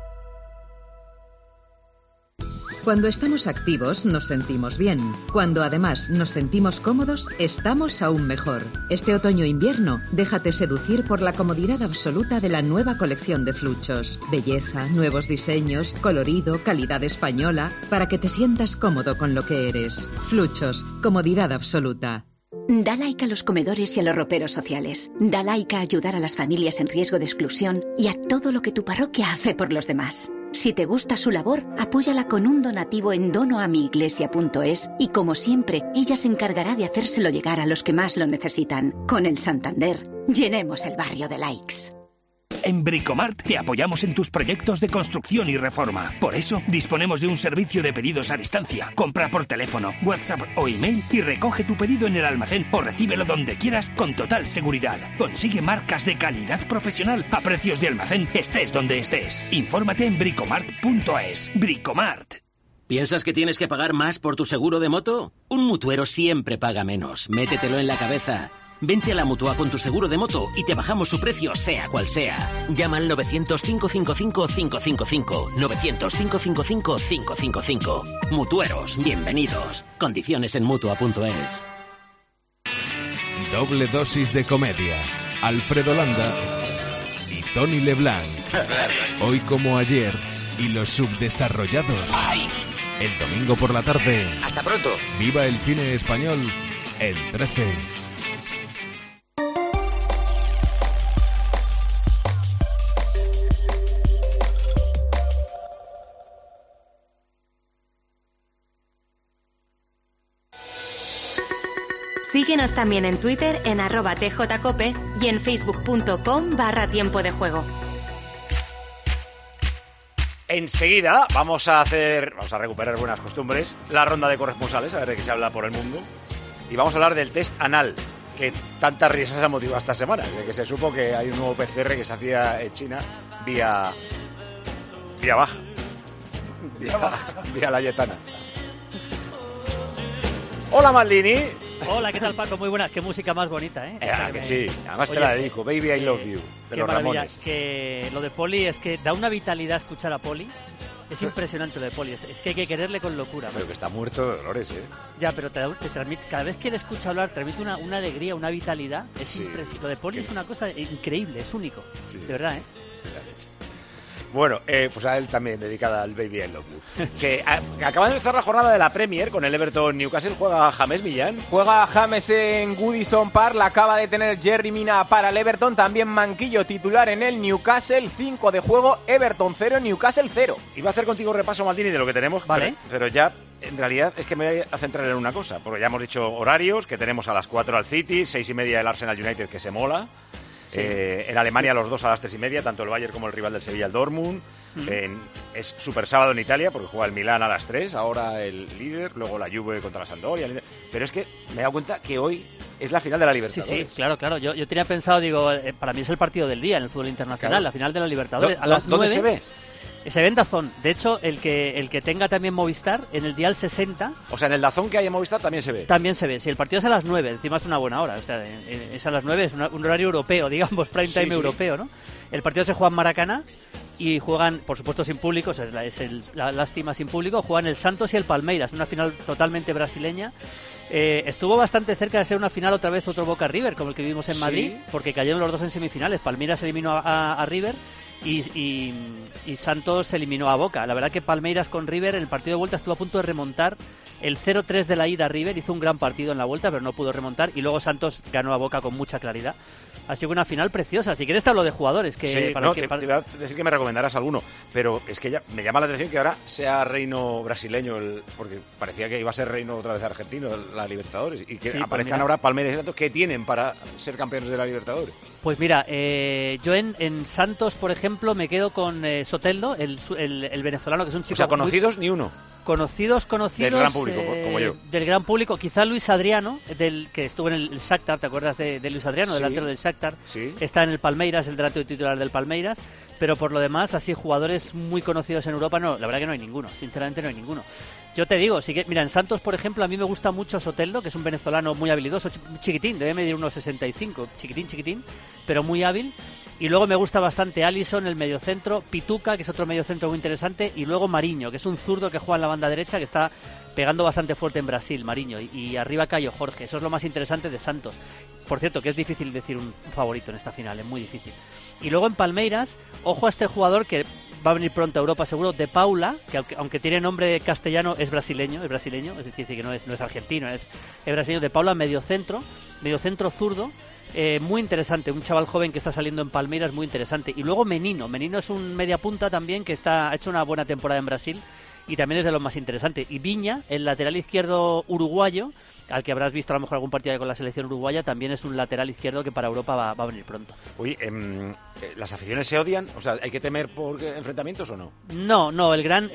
Cuando estamos activos nos sentimos bien. Cuando además nos sentimos cómodos, estamos aún mejor. Este otoño-invierno, déjate seducir por la comodidad absoluta de la nueva colección de Fluchos. Belleza, nuevos diseños, colorido, calidad española, para que te sientas cómodo con lo que eres. Fluchos, comodidad absoluta. Da like a los comedores y a los roperos sociales. Da like a ayudar a las familias en riesgo de exclusión y a todo lo que tu parroquia hace por los demás. Si te gusta su labor, apóyala con un donativo en donoamiiglesia.es y, como siempre, ella se encargará de hacérselo llegar a los que más lo necesitan. Con el Santander, llenemos el barrio de likes. En Bricomart te apoyamos en tus proyectos de construcción y reforma. Por eso, disponemos de un servicio de pedidos a distancia. Compra por teléfono, WhatsApp o email y recoge tu pedido en el almacén o recíbelo donde quieras con total seguridad. Consigue marcas de calidad profesional a precios de almacén, estés donde estés. Infórmate en bricomart.es. Bricomart. ¿Piensas que tienes que pagar más por tu seguro de moto? Un mutuero siempre paga menos. Métetelo en la cabeza. Vente a la Mutua con tu seguro de moto y te bajamos su precio, sea cual sea. Llama al 900-555-555. 900-555-555. Mutueros, bienvenidos. Condiciones en Mutua.es. Doble dosis de comedia. Alfredo Landa y Tony Leblanc. Hoy como ayer y los subdesarrollados. El domingo por la tarde. Hasta pronto. Viva el cine español en 13. Síguenos también en Twitter en @tjcope y en facebook.com/tiempo de juego. Enseguida vamos a recuperar buenas costumbres, la ronda de corresponsales, a ver de qué se habla por el mundo. Y vamos a hablar del test anal, que tantas risas ha motivado esta semana, de que se supo que hay un nuevo PCR que se hacía en China vía baja. Vía la Yetana. Hola, Maldini. Hola, ¿qué tal, Paco? Muy buenas. Qué música más bonita, ¿eh? Que sí. Además te la dedico. Baby, I love you. De los Ramones. Que lo de Poli es que da una vitalidad escuchar a Poli. Es impresionante lo de Poli. Es que hay que quererle con locura. Pero que está muerto de dolores, ¿eh? Ya, pero te transmite, cada vez que le escucho hablar, transmite una alegría, una vitalidad. Es impresionante. Lo de Poli es una cosa increíble, es único. Sí, de verdad, ¿eh? Bueno, pues a él también, dedicada al Baby I Love You. Que acaba de empezar la jornada de la Premier con el Everton Newcastle. ¿Juega James, Millán? Juega James en Goodison Park, la acaba de tener Jerry Mina para el Everton. También Manquillo titular en el Newcastle. 5 de juego, Everton 0, Newcastle 0. Iba a hacer contigo repaso, Maldini, de lo que tenemos, vale. Pero ya... En realidad es que me voy a centrar en una cosa, porque ya hemos dicho horarios, que tenemos a las 4 al City, 6:30 el Arsenal United, que se mola. Sí. En Alemania los dos a las 3:30, tanto el Bayern como el rival del Sevilla, el Dortmund. Es super sábado en Italia, porque juega el Milán a las 3, ahora el líder, luego la Juve contra la Sampdoria. Pero es que me he dado cuenta que hoy es la final de la Libertadores. Sí, claro. Yo tenía pensado, digo, para mí es el partido del día en el fútbol internacional, claro. La final de la Libertadores. A las 9, ¿dónde se ve? Se ve en DAZN. De hecho, el que tenga también Movistar, en el dial 60... O sea, en el DAZN que hay en Movistar también se ve. También se ve. Si el partido es a las 9, encima es una buena hora. O sea, es a las 9, es un horario europeo, digamos, prime time europeo, ¿no? El partido se juega en Maracaná y juegan, por supuesto, sin público, o sea, la lástima sin público, juegan el Santos y el Palmeiras, una final totalmente brasileña. Estuvo bastante cerca de ser una final otra vez otro Boca River, como el que vimos en Madrid, porque cayeron los dos en semifinales. Palmeiras eliminó a River y Santos eliminó a Boca. La verdad que Palmeiras con River en el partido de vuelta estuvo a punto de remontar el 0-3 de la ida a River, hizo un gran partido en la vuelta, pero no pudo remontar, y luego Santos ganó a Boca con mucha claridad. Así que una final preciosa. Si quieres te hablo de jugadores. Que, sí, te iba a decir que me recomendaras alguno, pero es que ya me llama la atención que ahora sea reino brasileño, porque parecía que iba a ser reino otra vez argentino, la Libertadores, y que aparezcan ahora Palmeiras y Santos. ¿Qué tienen para ser campeones de la Libertadores? Pues mira, yo en Santos, por ejemplo, me quedo con Soteldo, el venezolano, que es un chico... O sea, conocidos ni uno. Conocidos del gran público, como yo. Del gran público, quizá Luis Adriano, que estuvo en el Shakhtar, ¿te acuerdas de Luis Adriano, delantero del Shakhtar? Sí. Está en el Palmeiras, el delantero titular del Palmeiras, pero por lo demás, así jugadores muy conocidos en Europa, no, la verdad que no hay ninguno, sinceramente no hay ninguno. Yo te digo, mira, en Santos, por ejemplo, a mí me gusta mucho Soteldo, que es un venezolano muy habilidoso, chiquitín, debe medir unos 65, chiquitín, pero muy hábil. Y luego me gusta bastante Alisson, el mediocentro, Pituca, que es otro mediocentro muy interesante, y luego Mariño, que es un zurdo que juega en la banda derecha, que está pegando bastante fuerte en Brasil, Mariño, y arriba Caio Jorge. Eso es lo más interesante de Santos. Por cierto, que es difícil decir un favorito en esta final, es muy difícil. Y luego en Palmeiras, ojo a este jugador que va a venir pronto a Europa seguro, De Paula, que aunque tiene nombre castellano, es brasileño, es decir, que no es argentino, es brasileño. De Paula, mediocentro zurdo. Muy interesante, un chaval joven que está saliendo en Palmeiras, muy interesante. Y luego Menino es un mediapunta también que ha hecho una buena temporada en Brasil y también es de los más interesantes. Y Viña, el lateral izquierdo uruguayo, al que habrás visto a lo mejor algún partido con la selección uruguaya, también es un lateral izquierdo que para Europa va a venir pronto. Oye, ¿las aficiones se odian? O sea, ¿hay que temer por enfrentamientos o no? No, el gran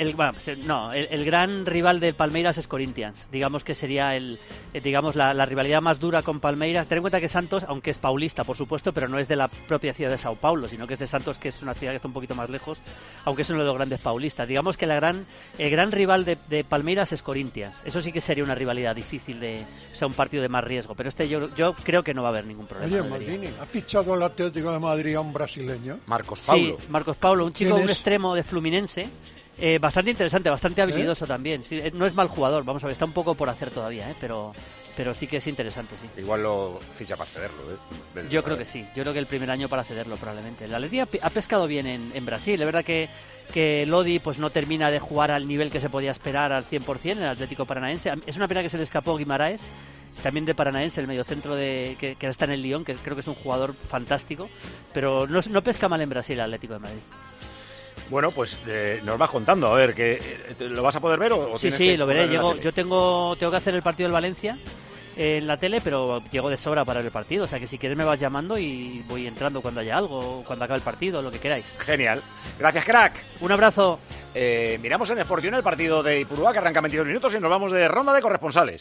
rival del Palmeiras es Corinthians. Digamos que sería la rivalidad más dura con Palmeiras. Ten en cuenta que Santos, aunque es paulista, por supuesto, pero no es de la propia ciudad de Sao Paulo, sino que es de Santos, que es una ciudad que está un poquito más lejos, aunque es uno de los grandes paulistas. Digamos que el gran rival de Palmeiras es Corinthians. Eso sí que sería una rivalidad difícil un partido de más riesgo, pero yo creo que no va a haber ningún problema. Oye, Maldini, ¿ha fichado el Atlético de Madrid a un brasileño? Marcos Paulo. Sí, Marcos Paulo, un extremo de Fluminense, bastante interesante, bastante habilidoso también. Sí, no es mal jugador, vamos a ver, está un poco por hacer todavía, pero sí que es interesante, sí. Igual lo ficha para cederlo, Yo creo que sí, yo creo que el primer año para cederlo probablemente. El Atleti ha pescado bien en Brasil, es verdad que Lodi pues no termina de jugar al nivel que se podía esperar al 100% en el Atlético Paranaense. Es una pena que se le escapó Guimaraes, también de Paranaense, el mediocentro que ahora está en el Lyon, que creo que es un jugador fantástico, pero no pesca mal en Brasil el Atlético de Madrid. Bueno, pues nos vas contando, a ver, ¿lo vas a poder ver o Sí, lo veré. Yo tengo que hacer el partido del Valencia en la tele, pero llego de sobra para ver el partido, o sea que si quieres me vas llamando y voy entrando cuando haya algo, cuando acabe el partido, lo que queráis. Genial. Gracias, crack. Un abrazo. Miramos en Sportium el partido de Ipurúa, que arranca 22 minutos y nos vamos de ronda de corresponsales.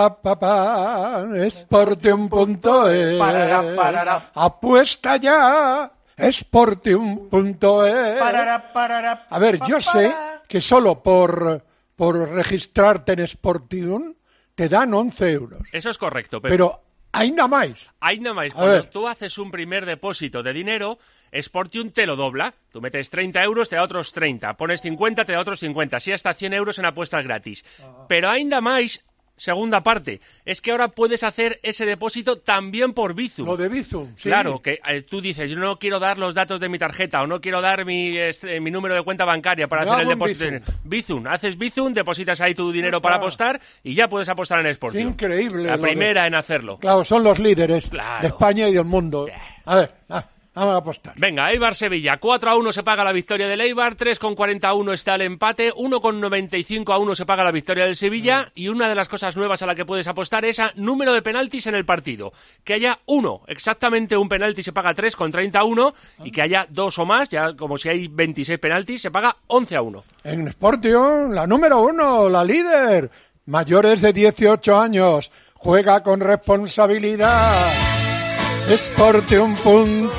Sportium.es. Apuesta ya. Sportium.es. A ver, yo sé que solo por registrarte en Sportium te dan 11 euros. Eso es correcto, pero hay nada más. Cuando tú haces un primer depósito de dinero, Sportium te lo dobla. Tú metes 30 euros, te da otros 30. Pones 50, te da otros 50. Así hasta 100 euros en apuestas gratis. Pero ainda más, segunda parte, es que ahora puedes hacer ese depósito también por Bizum. Lo de Bizum, sí. Claro, que tú dices, yo no quiero dar los datos de mi tarjeta o no quiero dar mi número de cuenta bancaria para hacer el depósito. Bizum, haces Bizum, depositas ahí tu dinero para apostar y ya puedes apostar en Sportium. Es increíble. La primera en hacerlo. Claro, son los líderes de España y del mundo. A ver, vamos a apostar. Venga, Eibar-Sevilla, 4-1 se paga la victoria del Eibar, 3,41 está el empate, 1,95 se paga la victoria del Sevilla y una de las cosas nuevas a la que puedes apostar es a número de penaltis en el partido. Que haya uno, exactamente un penalti se paga 3,31 y que haya 2 o más, ya como si hay 26 penaltis, se paga 11-1. En Sportium, la número 1, la líder, mayores de 18 años, juega con responsabilidad. Sportium.es.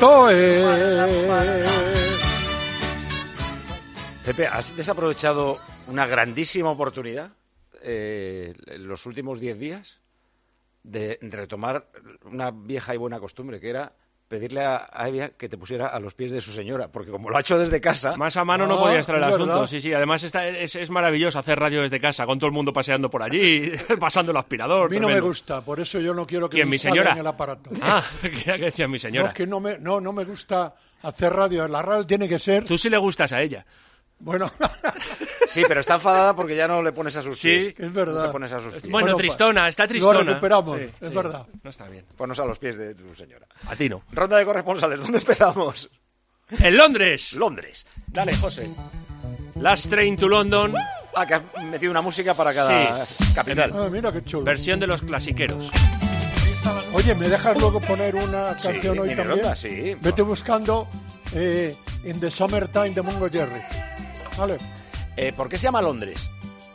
Pepe, ¿has desaprovechado una grandísima oportunidad en los últimos 10 días de retomar una vieja y buena costumbre, que era pedirle a Evia que te pusiera a los pies de su señora? Porque como lo ha hecho desde casa... Más a mano no podía estar el asunto, sí. Además es maravilloso hacer radio desde casa, con todo el mundo paseando por allí, pasando el aspirador. A mí no me gusta, por eso yo no quiero que me instalen en el aparato. Ah, que decía mi señora. No, es que no me gusta hacer radio. La radio tiene que ser... Tú sí le gustas a ella. Bueno. Sí, pero está enfadada porque ya no le pones a sus pies. Sí, es verdad. No le pones a sus pies. Bueno, tristona, está tristona. Lo recuperamos, es verdad. No está bien. Ponnos a los pies de tu señora. A ti no. Ronda de corresponsales, ¿dónde empezamos? En Londres. Londres. Dale, José. Last Train to London. Que has metido una música para cada capital. Mira qué chulo. Versión de los clasiqueros. Oye, ¿me dejas luego poner una canción hoy también? Ronda, sí. Vete buscando In the Summertime de Mungo Jerry. Vale. ¿Por qué se llama Londres?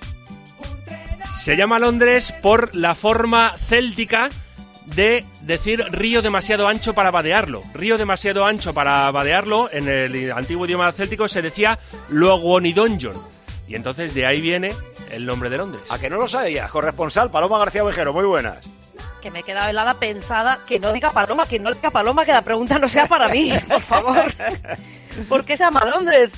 Se llama Londres por la forma céltica de decir río demasiado ancho para vadearlo. Río demasiado ancho para vadearlo, en el antiguo idioma céltico se decía Logonidonjon. Y entonces de ahí viene el nombre de Londres. ¿A que no lo sabías? Corresponsal Paloma García Ovejero, muy buenas. Que me he quedado helada pensada, que no diga Paloma, que la pregunta no sea para mí, por favor. ¿Por qué se llama Londres?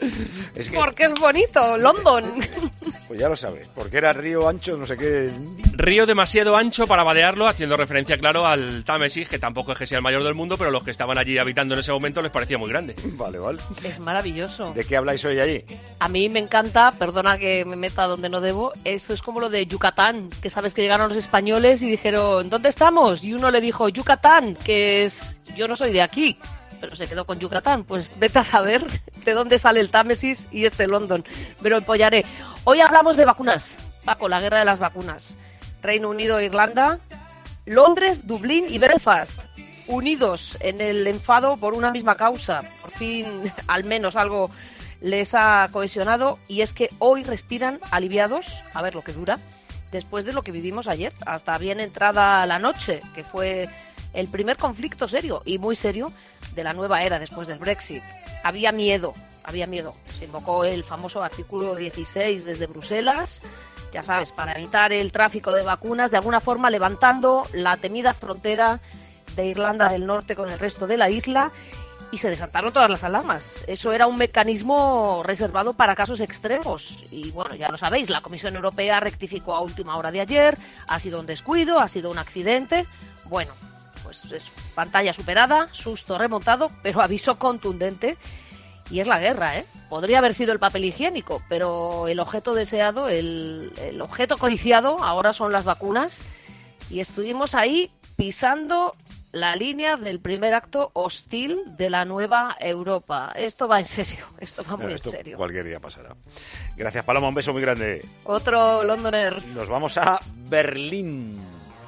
Porque es bonito, London. Pues ya lo sabes, porque era río ancho, no sé qué. Río demasiado ancho para vadearlo, haciendo referencia, claro, al Támesis, que tampoco es que sea el mayor del mundo, pero los que estaban allí habitando en ese momento les parecía muy grande. Vale. Es maravilloso. ¿De qué habláis hoy allí? A mí me encanta, perdona que me meta donde no debo, esto es como lo de Yucatán, que sabes que llegaron los españoles y dijeron, ¿dónde estamos? Y uno le dijo, Yucatán, que es, yo no soy de aquí, pero se quedó con Yucatán. Pues vete a saber de dónde sale el Támesis y London. Pero empollaré. Hoy hablamos de vacunas. Paco, la guerra de las vacunas. Reino Unido e Irlanda, Londres, Dublín y Belfast, unidos en el enfado por una misma causa. Por fin, al menos algo les ha cohesionado, y es que hoy respiran aliviados, a ver lo que dura, después de lo que vivimos ayer, hasta bien entrada la noche, que fue el primer conflicto serio y muy serio de la nueva era después del Brexit. Había miedo. Se invocó el famoso artículo 16 desde Bruselas, ya sabes, para evitar el tráfico de vacunas, de alguna forma levantando la temida frontera de Irlanda del Norte con el resto de la isla, y se desataron todas las alarmas. Eso era un mecanismo reservado para casos extremos. Y bueno, ya lo sabéis, la Comisión Europea rectificó a última hora de ayer, ha sido un descuido, ha sido un accidente. Bueno, pues es pantalla superada, susto remontado, pero aviso contundente. Y es la guerra, ¿eh? Podría haber sido el papel higiénico, pero el objeto deseado, el objeto codiciado, ahora son las vacunas. Y estuvimos ahí pisando la línea del primer acto hostil de la nueva Europa. Esto va en serio, esto va muy en serio. Cualquier día pasará. Gracias, Paloma, un beso muy grande. Otro Londoners. Nos vamos a Berlín.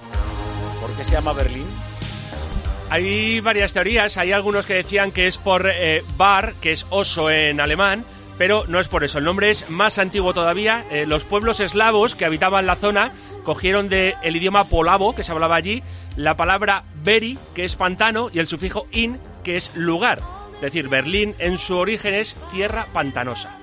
¿Por qué se llama Berlín? Hay varias teorías. Hay algunos que decían que es por Bar, que es oso en alemán, pero no es por eso. El nombre es más antiguo todavía. Los pueblos eslavos que habitaban la zona cogieron del idioma polavo, que se hablaba allí, la palabra beri, que es pantano, y el sufijo in, que es lugar. Es decir, Berlín en su origen es tierra pantanosa.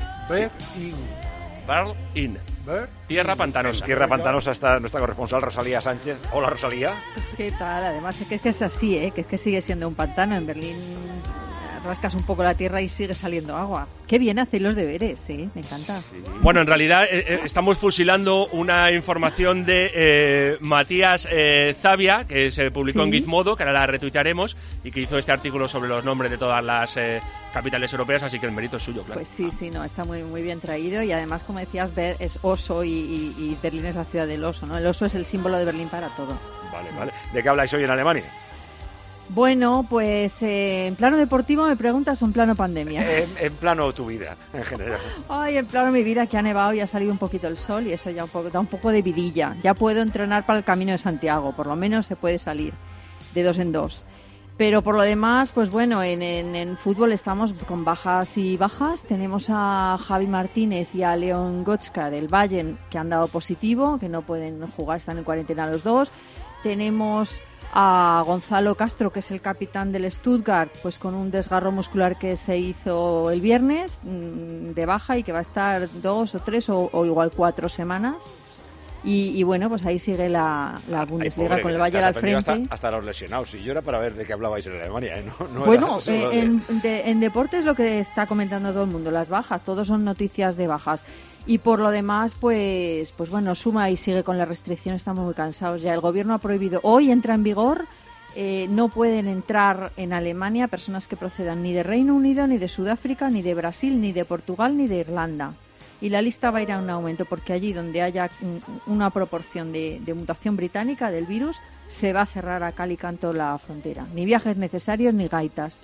Berlín. Tierra pantanosa. En tierra pantanosa está nuestra corresponsal Rosalía Sánchez. Hola, Rosalía. ¿Qué tal? Además es que es así, que es que sigue siendo un pantano. En Berlín rascas un poco la tierra y sigue saliendo agua. Qué bien hacéis los deberes, me encanta. Sí. Bueno, en realidad estamos fusilando una información de Matías Zavia, que se publicó en Gizmodo, que ahora la retuitearemos, y que hizo este artículo sobre los nombres de todas las capitales europeas, así que el mérito es suyo, claro. Pues sí, no, está muy, muy bien traído, y además, como decías, es oso y Berlín es la ciudad del oso, ¿no? El oso es el símbolo de Berlín para todo. Vale. ¿De qué habláis hoy en Alemania? Bueno, pues en plano deportivo me preguntas o en plano pandemia. En plano tu vida, en general. Ay, en plano mi vida, que ha nevado y ha salido un poquito el sol, y eso ya da un poco de vidilla. Ya puedo entrenar para el Camino de Santiago, por lo menos se puede salir de 2 en 2. Pero por lo demás, pues bueno, en fútbol estamos con bajas y bajas. Tenemos a Javi Martínez y a Leon Gotzka del Bayern, que han dado positivo, que no pueden jugar, están en cuarentena los dos. Tenemos a Gonzalo Castro, que es el capitán del Stuttgart, pues con un desgarro muscular que se hizo el viernes, de baja, y que va a estar 2 o 3 o igual 4 semanas. Y bueno, pues ahí sigue la Bundesliga, pobre, con el Bayern al frente. Hasta los lesionados. Y yo era para ver de qué hablabais en Alemania. No bueno, en deporte es lo que está comentando todo el mundo, las bajas. Todos son noticias de bajas. Y por lo demás, pues bueno, suma y sigue con las restricciones. Estamos muy cansados ya. El gobierno ha prohibido, hoy entra en vigor, no pueden entrar en Alemania personas que procedan ni de Reino Unido, ni de Sudáfrica, ni de Brasil, ni de Portugal, ni de Irlanda. Y la lista va a ir a un aumento, porque allí donde haya una proporción de mutación británica del virus, se va a cerrar a cal y canto la frontera. Ni viajes necesarios ni gaitas.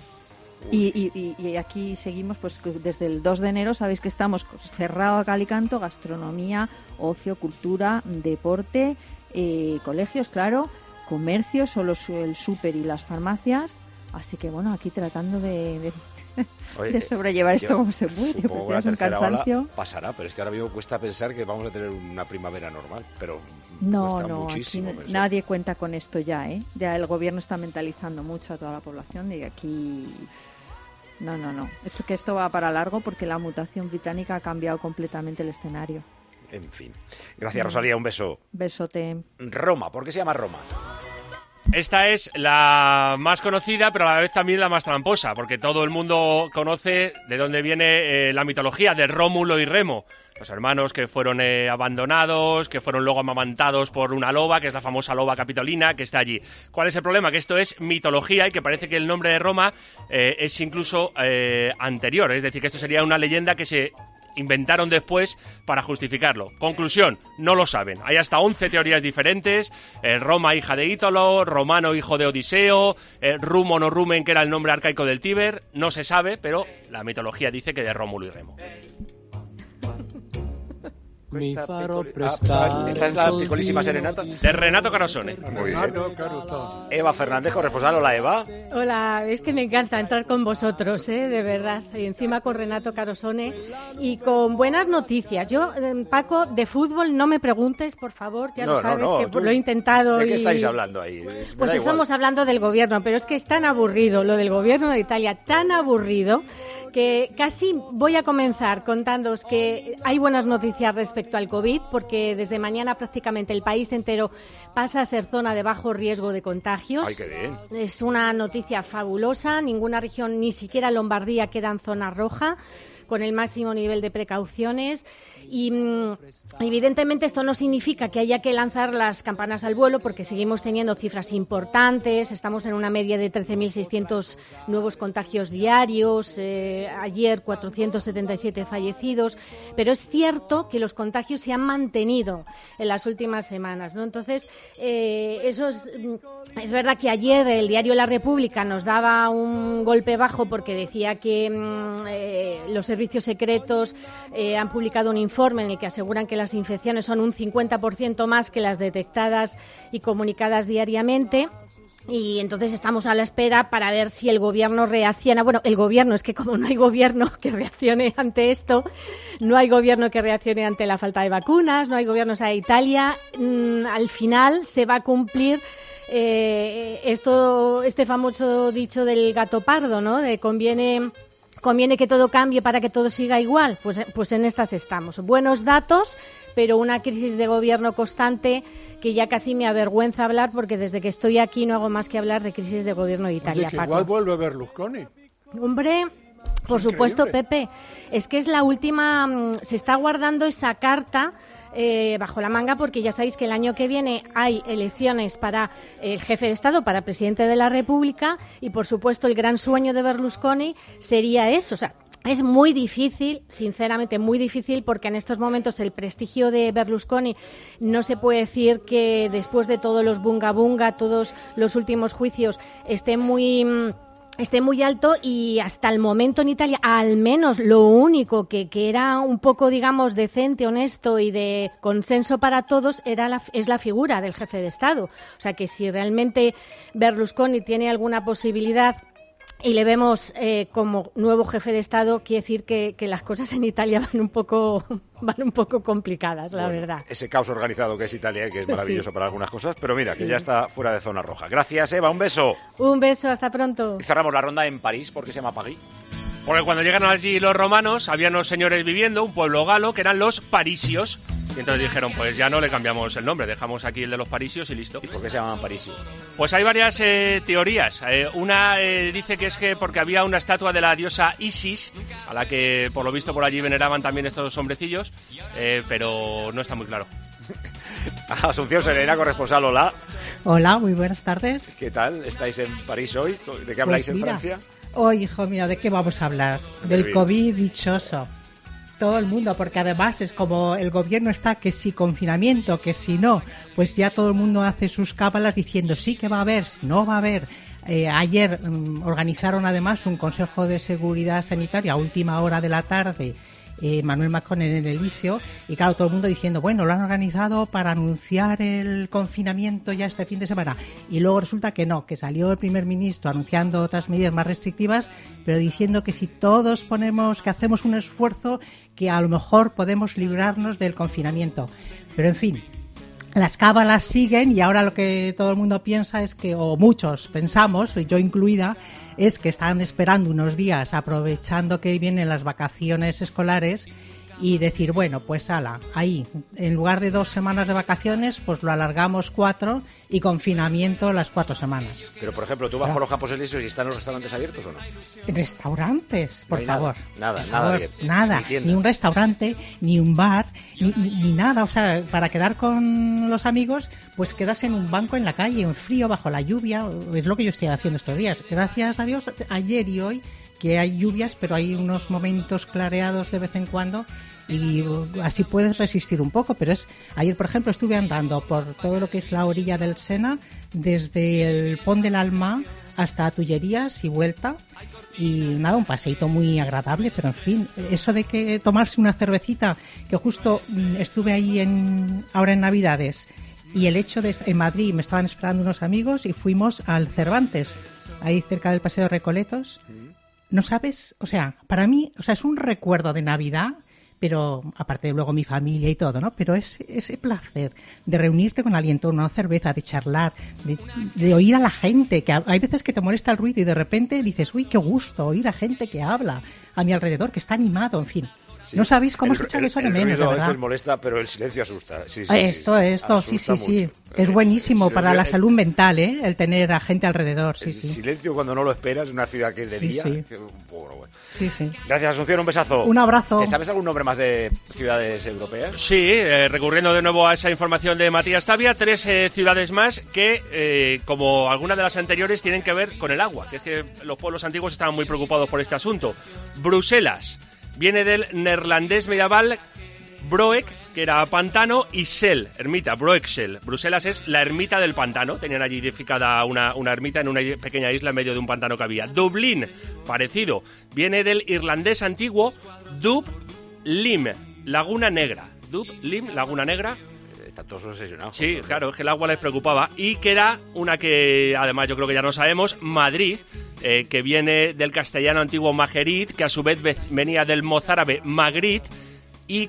Y aquí seguimos, pues desde el 2 de enero, sabéis que estamos cerrado a cal y canto, gastronomía, ocio, cultura, deporte, colegios, claro, comercio, solo el súper y las farmacias. Así que bueno, aquí tratando de sobrellevar esto como se puede. Supongo que la tercera ola pasará, pero es que ahora mismo cuesta pensar que vamos a tener una primavera normal, pero cuesta muchísimo. Nadie cuenta con esto ya, Ya el gobierno está mentalizando mucho a toda la población, y aquí no. Esto va para largo, porque la mutación británica ha cambiado completamente el escenario. En fin. Gracias, Rosalía, un beso. Besote. Roma, ¿por qué se llama Roma? Esta es la más conocida, pero a la vez también la más tramposa, porque todo el mundo conoce de dónde viene la mitología de Rómulo y Remo, los hermanos que fueron abandonados, que fueron luego amamantados por una loba, que es la famosa loba capitolina, que está allí. ¿Cuál es el problema? Que esto es mitología, y que parece que el nombre de Roma es incluso anterior, es decir, que esto sería una leyenda que se inventaron después para justificarlo. Conclusión, no lo saben. Hay hasta 11 teorías diferentes. Roma, hija de Ítalo, Romano, hijo de Odiseo, Rumon o Rumen, que era el nombre arcaico del Tíber. No se sabe, pero la mitología dice que de Rómulo y Remo. Mi faro prestado. Esta es la picolísima serenata de Renato Carosone. Muy bien. Eva Fernández, corresponsal. Hola, Eva. Hola, es que me encanta entrar con vosotros, de verdad. Y encima con Renato Carosone y con buenas noticias. Yo, Paco, de fútbol no me preguntes, por favor. Ya lo sabes, que lo he intentado. ¿De qué estáis hablando ahí? Pues estamos hablando del gobierno, pero es que es tan aburrido lo del gobierno de Italia, tan aburrido, que casi voy a comenzar contándoos que hay buenas noticias respecto al COVID, porque desde mañana prácticamente el país entero pasa a ser zona de bajo riesgo de contagios. ¡Ay, qué bien! Es una noticia fabulosa. Ninguna región, ni siquiera Lombardía, queda en zona roja, con el máximo nivel de precauciones. Y evidentemente esto no significa que haya que lanzar las campanas al vuelo, porque seguimos teniendo cifras importantes. Estamos en una media de 13.600 nuevos contagios diarios, ayer 477 fallecidos, pero es cierto que los contagios se han mantenido en las últimas semanas, ¿no? Entonces, eso es verdad que ayer el diario La República nos daba un golpe bajo, porque decía que los servicios secretos han publicado un informe en el que aseguran que las infecciones son un 50% más que las detectadas y comunicadas diariamente. Y entonces estamos a la espera para ver si el gobierno reacciona. Bueno, el gobierno, es que como no hay gobierno que reaccione ante esto, no hay gobierno que reaccione ante la falta de vacunas, no hay gobierno. O sea, Italia al final se va a cumplir este famoso dicho del gato pardo, ¿no? De conviene que todo cambie para que todo siga igual. Pues en estas estamos. Buenos datos, pero una crisis de gobierno constante que ya casi me avergüenza hablar, porque desde que estoy aquí no hago más que hablar de crisis de gobierno de Italia. Oye, que igual vuelve Berlusconi. Hombre, por supuesto, Pepe. Es que es la última, se está guardando esa carta bajo la manga, porque ya sabéis que el año que viene hay elecciones para el jefe de Estado, para presidente de la República, y por supuesto el gran sueño de Berlusconi sería eso. O sea, es muy difícil, sinceramente muy difícil, porque en estos momentos el prestigio de Berlusconi no se puede decir que después de todos los bunga bunga, todos los últimos juicios, esté muy alto, y hasta el momento en Italia, al menos lo único que era un poco, digamos, decente, honesto y de consenso para todos es la figura del jefe de Estado. O sea que si realmente Berlusconi tiene alguna posibilidad y le vemos como nuevo jefe de Estado, quiere decir que las cosas en Italia van un poco complicadas, la verdad. Ese caos organizado que es Italia, que es maravilloso para algunas cosas, pero mira, que Sí. ya está fuera de zona roja. Gracias, Eva, un beso. Un beso, hasta pronto. Y cerramos la ronda en París, ¿por qué se llama París? Porque cuando llegan allí los romanos, había unos señores viviendo, un pueblo galo, que eran los parisios. Y entonces dijeron, pues ya no le cambiamos el nombre, dejamos aquí el de los parisios y listo. ¿Y por qué se llaman parisios? Pues hay varias teorías. Una dice que es que porque había una estatua de la diosa Isis, a la que por lo visto por allí veneraban también estos hombrecillos, pero no está muy claro. Asunción Serena, corresponsal, hola. Hola, muy buenas tardes. ¿Qué tal? ¿Estáis en París hoy? ¿De qué habláis Pues en mira, Francia? Hoy, hijo mío, ¿de qué vamos a hablar? Del COVID dichoso. Todo el mundo, porque además es como el gobierno está que si confinamiento, que si no, pues ya todo el mundo hace sus cábalas diciendo sí que va a haber, no va a haber. Ayer organizaron además un Consejo de Seguridad Sanitaria a última hora de la tarde, Manuel Macron en el Elíseo, y claro, todo el mundo diciendo, bueno, lo han organizado para anunciar el confinamiento ya este fin de semana, y luego resulta que no, que salió el primer ministro anunciando otras medidas más restrictivas, pero diciendo que si todos que hacemos un esfuerzo, que a lo mejor podemos librarnos del confinamiento. Pero en fin, las cábalas siguen, y ahora lo que todo el mundo piensa es que, o muchos pensamos, yo incluida, es que están esperando unos días, aprovechando que vienen las vacaciones escolares, y decir, bueno, pues ahí, en lugar de 2 semanas de vacaciones, pues lo alargamos 4 y confinamiento las 4 semanas. Pero, por ejemplo, ¿tú vas por los Campos Elíseos y están los restaurantes abiertos o no? Restaurantes, por No hay favor. Nada abierto. Nada, ni un restaurante, ni un bar, ni nada. O sea, para quedar con los amigos, pues quedas en un banco en la calle, en frío, bajo la lluvia. Es lo que yo estoy haciendo estos días. Gracias a Dios, ayer y hoy, que hay lluvias, pero hay unos momentos clareados de vez en cuando, y así puedes resistir un poco. Pero ayer, por ejemplo, estuve andando por todo lo que es la orilla del Sena, desde el Pont de l'Alma hasta Tullerías y vuelta, y nada, un paseíto muy agradable. Pero en fin, eso de que tomarse una cervecita, que justo estuve ahí ahora en Navidades, y el hecho de en Madrid me estaban esperando unos amigos y fuimos al Cervantes, ahí cerca del Paseo de Recoletos. No sabes, o sea, para mí, o sea, es un recuerdo de Navidad, pero aparte de luego mi familia y todo, ¿no? Pero ese placer de reunirte con alguien, tomar una cerveza, de charlar, de oír a la gente, que hay veces que te molesta el ruido y de repente dices, uy, qué gusto oír a gente que habla a mi alrededor, que está animado, en fin. Sí. No sabéis cómo se echa eso de menos, el ruido de verdad. A veces molesta, pero el silencio asusta. Sí, esto, asusta sí. Es buenísimo para la salud mental, el tener a gente alrededor. El silencio cuando no lo esperas, en una ciudad que es de día. Sí. Bueno. Sí. Gracias, Asunción, un besazo. Un abrazo. ¿Sabes algún nombre más de ciudades europeas? Sí, recurriendo de nuevo a esa información de Matías Tavia, 3 ciudades más que, como algunas de las anteriores, tienen que ver con el agua, que es que los pueblos antiguos estaban muy preocupados por este asunto. Bruselas viene del neerlandés medieval Broek, que era pantano, y Sel, ermita, Broeksel. Bruselas es la ermita del pantano. Tenían allí edificada una ermita en una pequeña isla en medio de un pantano que había. Dublín, parecido, viene del irlandés antiguo Dub Lim, Laguna Negra. Dub Lim, Laguna Negra. Están todos obsesionados. Sí, claro, es que el agua les preocupaba. Y queda una que, además, yo creo que ya no sabemos, Madrid, que viene del castellano antiguo Magerit, que a su vez venía del mozárabe Magrit, y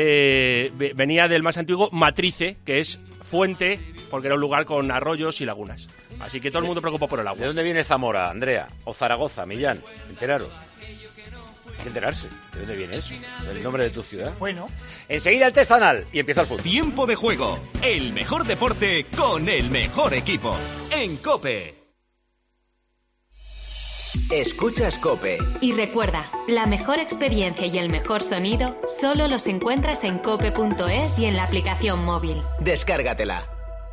que venía del más antiguo Matrice, que es fuente, porque era un lugar con arroyos y lagunas. Así que todo el mundo preocupa por el agua. ¿De dónde viene Zamora, Andrea? O Zaragoza, Millán, enteraros. Hay que enterarse. ¿De dónde viene eso? ¿El nombre de tu ciudad? Bueno. Enseguida el test anal y empieza el fútbol. Tiempo de juego. El mejor deporte con el mejor equipo. En COPE. Escuchas COPE. Y recuerda, la mejor experiencia y el mejor sonido solo los encuentras en cope.es y en la aplicación móvil. Descárgatela.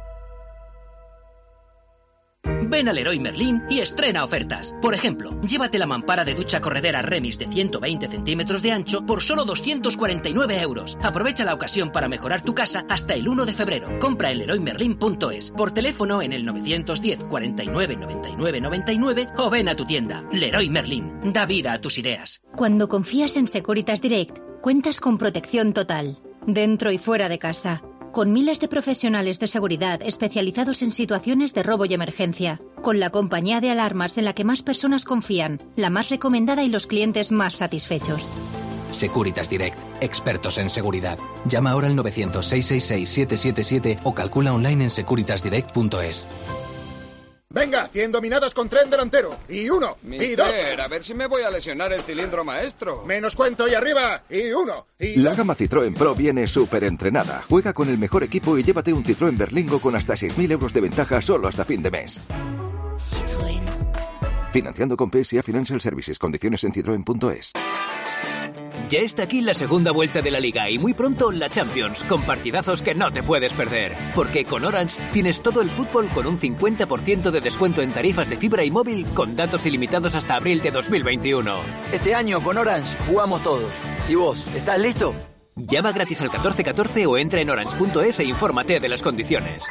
Ven a Leroy Merlin y estrena ofertas. Por ejemplo, llévate la mampara de ducha corredera Remis de 120 centímetros de ancho por solo 249 euros. Aprovecha la ocasión para mejorar tu casa hasta el 1 de febrero. Compra en leroymerlin.es, por teléfono en el 910 49 99 99 o ven a tu tienda. Leroy Merlin, da vida a tus ideas. Cuando confías en Securitas Direct, cuentas con protección total, dentro y fuera de casa. Con miles de profesionales de seguridad especializados en situaciones de robo y emergencia. Con la compañía de alarmas en la que más personas confían, la más recomendada y los clientes más satisfechos. Securitas Direct, expertos en seguridad. Llama ahora al 900-666-777 o calcula online en securitasdirect.es. Venga, 100 dominadas con tren delantero. Y 1, y 2. A ver si me voy a lesionar el cilindro maestro. Menos cuento y arriba. Y 1, y La gama Citroën Pro viene súper entrenada. Juega con el mejor equipo y llévate un Citroën Berlingo con hasta 6.000 euros de ventaja solo hasta fin de mes. Citroën. Financiando con PSA Financial Services. Condiciones en citroen.es. Ya está aquí la segunda vuelta de la Liga y muy pronto la Champions, con partidazos que no te puedes perder. Porque con Orange tienes todo el fútbol con un 50% de descuento en tarifas de fibra y móvil con datos ilimitados hasta abril de 2021. Este año con Orange jugamos todos. ¿Y vos, estás listo? Llama gratis al 1414 o entra en orange.es e infórmate de las condiciones.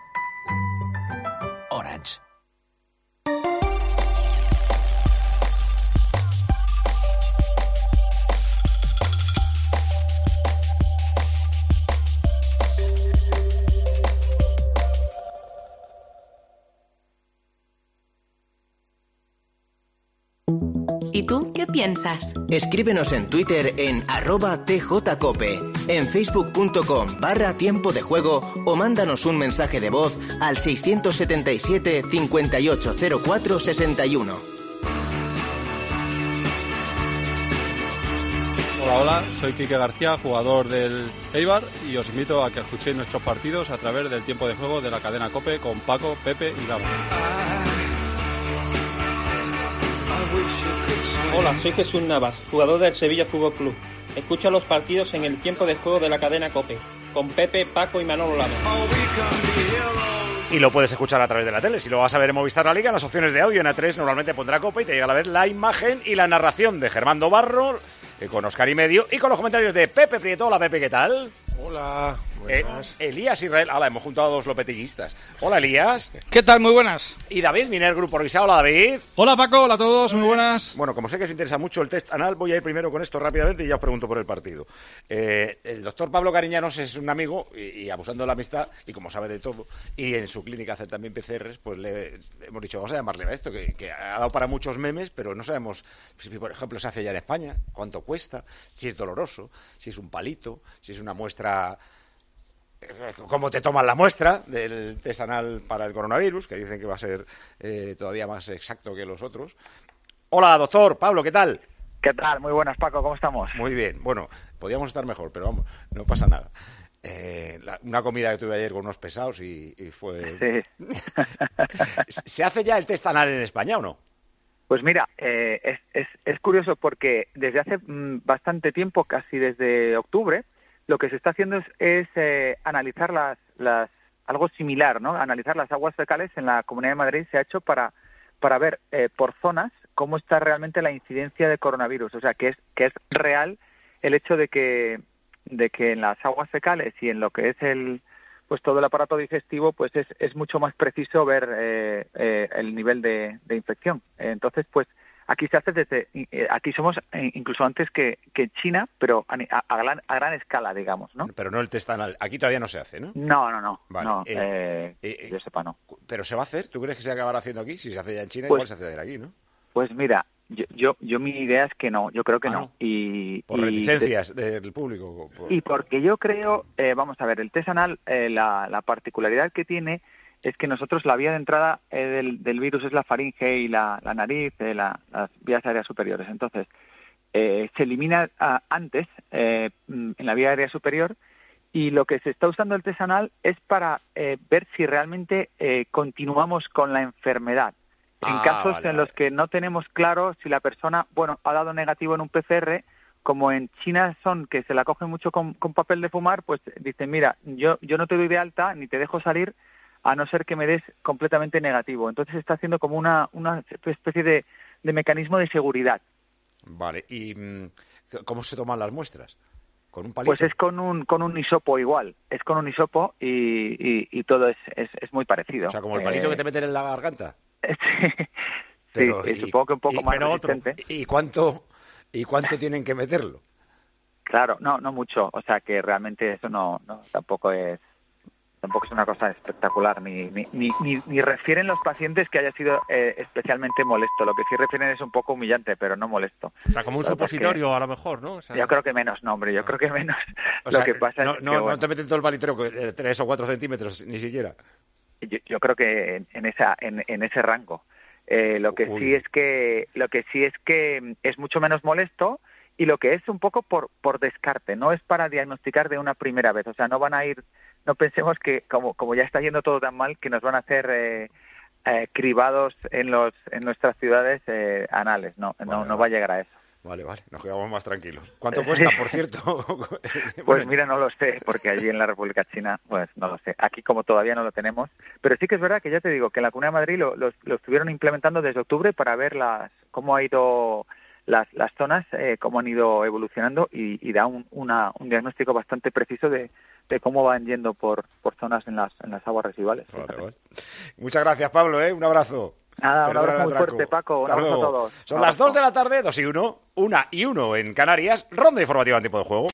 Orange. ¿Y tú qué piensas? Escríbenos en Twitter en @tjcope, en facebook.com/tiempo de juego o mándanos un mensaje de voz al 677 5804 61. Hola, soy Quique García, jugador del Eibar, y os invito a que escuchéis nuestros partidos a través del tiempo de juego de la cadena COPE con Paco, Pepe y Gabo. Hola, soy Jesús Navas, jugador del Sevilla Fútbol Club. Escucha los partidos en el tiempo de juego de la cadena COPE, con Pepe, Paco y Manolo Lama. Y lo puedes escuchar a través de la tele. Si lo vas a ver en Movistar La Liga, en las opciones de audio en A3 normalmente pondrá COPE y te llega a la vez la imagen y la narración de Germán Dobarro, con Oscar y Medio, y con los comentarios de Pepe Prieto. Hola, Pepe, ¿qué tal? Hola, buenas. Elías Israel. Hemos juntado a dos lopetillistas. Hola, Elías. ¿Qué tal? Muy buenas. Y David Miner, Grupo Risa. Hola, David. Hola, Paco. Hola a todos. Muy buenas. Bueno, como sé que os interesa mucho el test anal, voy a ir primero con esto rápidamente y ya os pregunto por el partido. El doctor Pablo Cariñanos es un amigo y abusando de la amistad, y como sabe de todo, y en su clínica hace también PCRs, pues le hemos dicho, vamos a llamarle a esto, que ha dado para muchos memes, pero no sabemos si, por ejemplo, se hace ya en España, cuánto cuesta, si es doloroso, si es un palito, si es una muestra... ¿Cómo te toman la muestra del test anal para el coronavirus? Que dicen que va a ser todavía más exacto que los otros. Hola, doctor Pablo, ¿qué tal? ¿Qué tal? Muy buenas, Paco, ¿cómo estamos? Muy bien. Bueno, podíamos estar mejor, pero vamos, no pasa nada. Una comida que tuve ayer con unos pesados y fue... Sí. ¿Se hace ya el test anal en España o no? Pues mira, es curioso porque desde hace bastante tiempo, casi desde octubre, lo que se está haciendo es analizar algo similar, ¿no? Analizar las aguas fecales en la Comunidad de Madrid. Se ha hecho para ver por zonas cómo está realmente la incidencia de coronavirus. O sea, que es real el hecho de que en las aguas fecales y en lo que es pues todo el aparato digestivo, pues es mucho más preciso ver el nivel de infección. Entonces, pues aquí se hace aquí somos incluso antes que China, pero a gran escala, digamos, ¿no? Pero no el test anal. Aquí todavía no se hace, ¿no? No. Vale. No, yo sepa, no. ¿Pero se va a hacer? ¿Tú crees que se acabará haciendo aquí? Si se hace ya en China, pues, igual se hace aquí, ¿no? Pues mira, yo mi idea es que no. Yo creo que no. Por reticencias del público. Y porque yo creo, vamos a ver, el test anal, la particularidad que tiene es que nosotros la vía de entrada del virus es la faringe y la nariz, las vías aéreas superiores. Entonces, se elimina antes en la vía aérea superior, y lo que se está usando el test anal es para ver si realmente continuamos con la enfermedad. En casos en los que no tenemos claro si la persona, ha dado negativo en un PCR, como en China que se la cogen mucho con papel de fumar, pues dicen, mira, yo no te doy de alta ni te dejo salir a no ser que me des completamente negativo. Entonces está haciendo como una especie de mecanismo de seguridad. Vale, ¿y cómo se toman las muestras? ¿Con un palito? Pues es con un hisopo igual, es con un hisopo y todo es muy parecido. O sea, como el palito que te meten en la garganta. Pero, sí, supongo que un poco más resistente. ¿Y cuánto tienen que meterlo? Claro, no mucho, o sea que realmente eso tampoco es una cosa espectacular, ni refieren los pacientes que haya sido especialmente molesto. Lo que sí refieren es un poco humillante, pero no molesto. O sea, como un supositorio a lo mejor, ¿no? O sea, yo creo que menos, yo creo que menos. Lo que pasa es que no te meten todo el palitero 3 o 4 centímetros, ni siquiera. Yo creo que en ese rango. Lo que sí es que es mucho menos molesto, y lo que es un poco por descarte, no es para diagnosticar de una primera vez. O sea, no van a ir. No pensemos que, como ya está yendo todo tan mal, que nos van a hacer cribados en nuestras ciudades anales. No va a llegar a eso. Vale, nos quedamos más tranquilos. ¿Cuánto cuesta, por cierto? Pues mira, no lo sé, porque allí en la República China, pues no lo sé. Aquí como todavía no lo tenemos, pero sí que es verdad que ya te digo que en la Comunidad de Madrid lo estuvieron implementando desde octubre para ver cómo ha ido las zonas, cómo han ido evolucionando y da un diagnóstico bastante preciso de cómo van yendo por zonas en las aguas residuales. Vale. Muchas gracias, Pablo, un abrazo. Nada, un abrazo muy fuerte, Paco. Un abrazo a todos. Son las 2 de la tarde, 2 y 1, 1 y 1 en Canarias. Ronda informativa en tiempo de juego.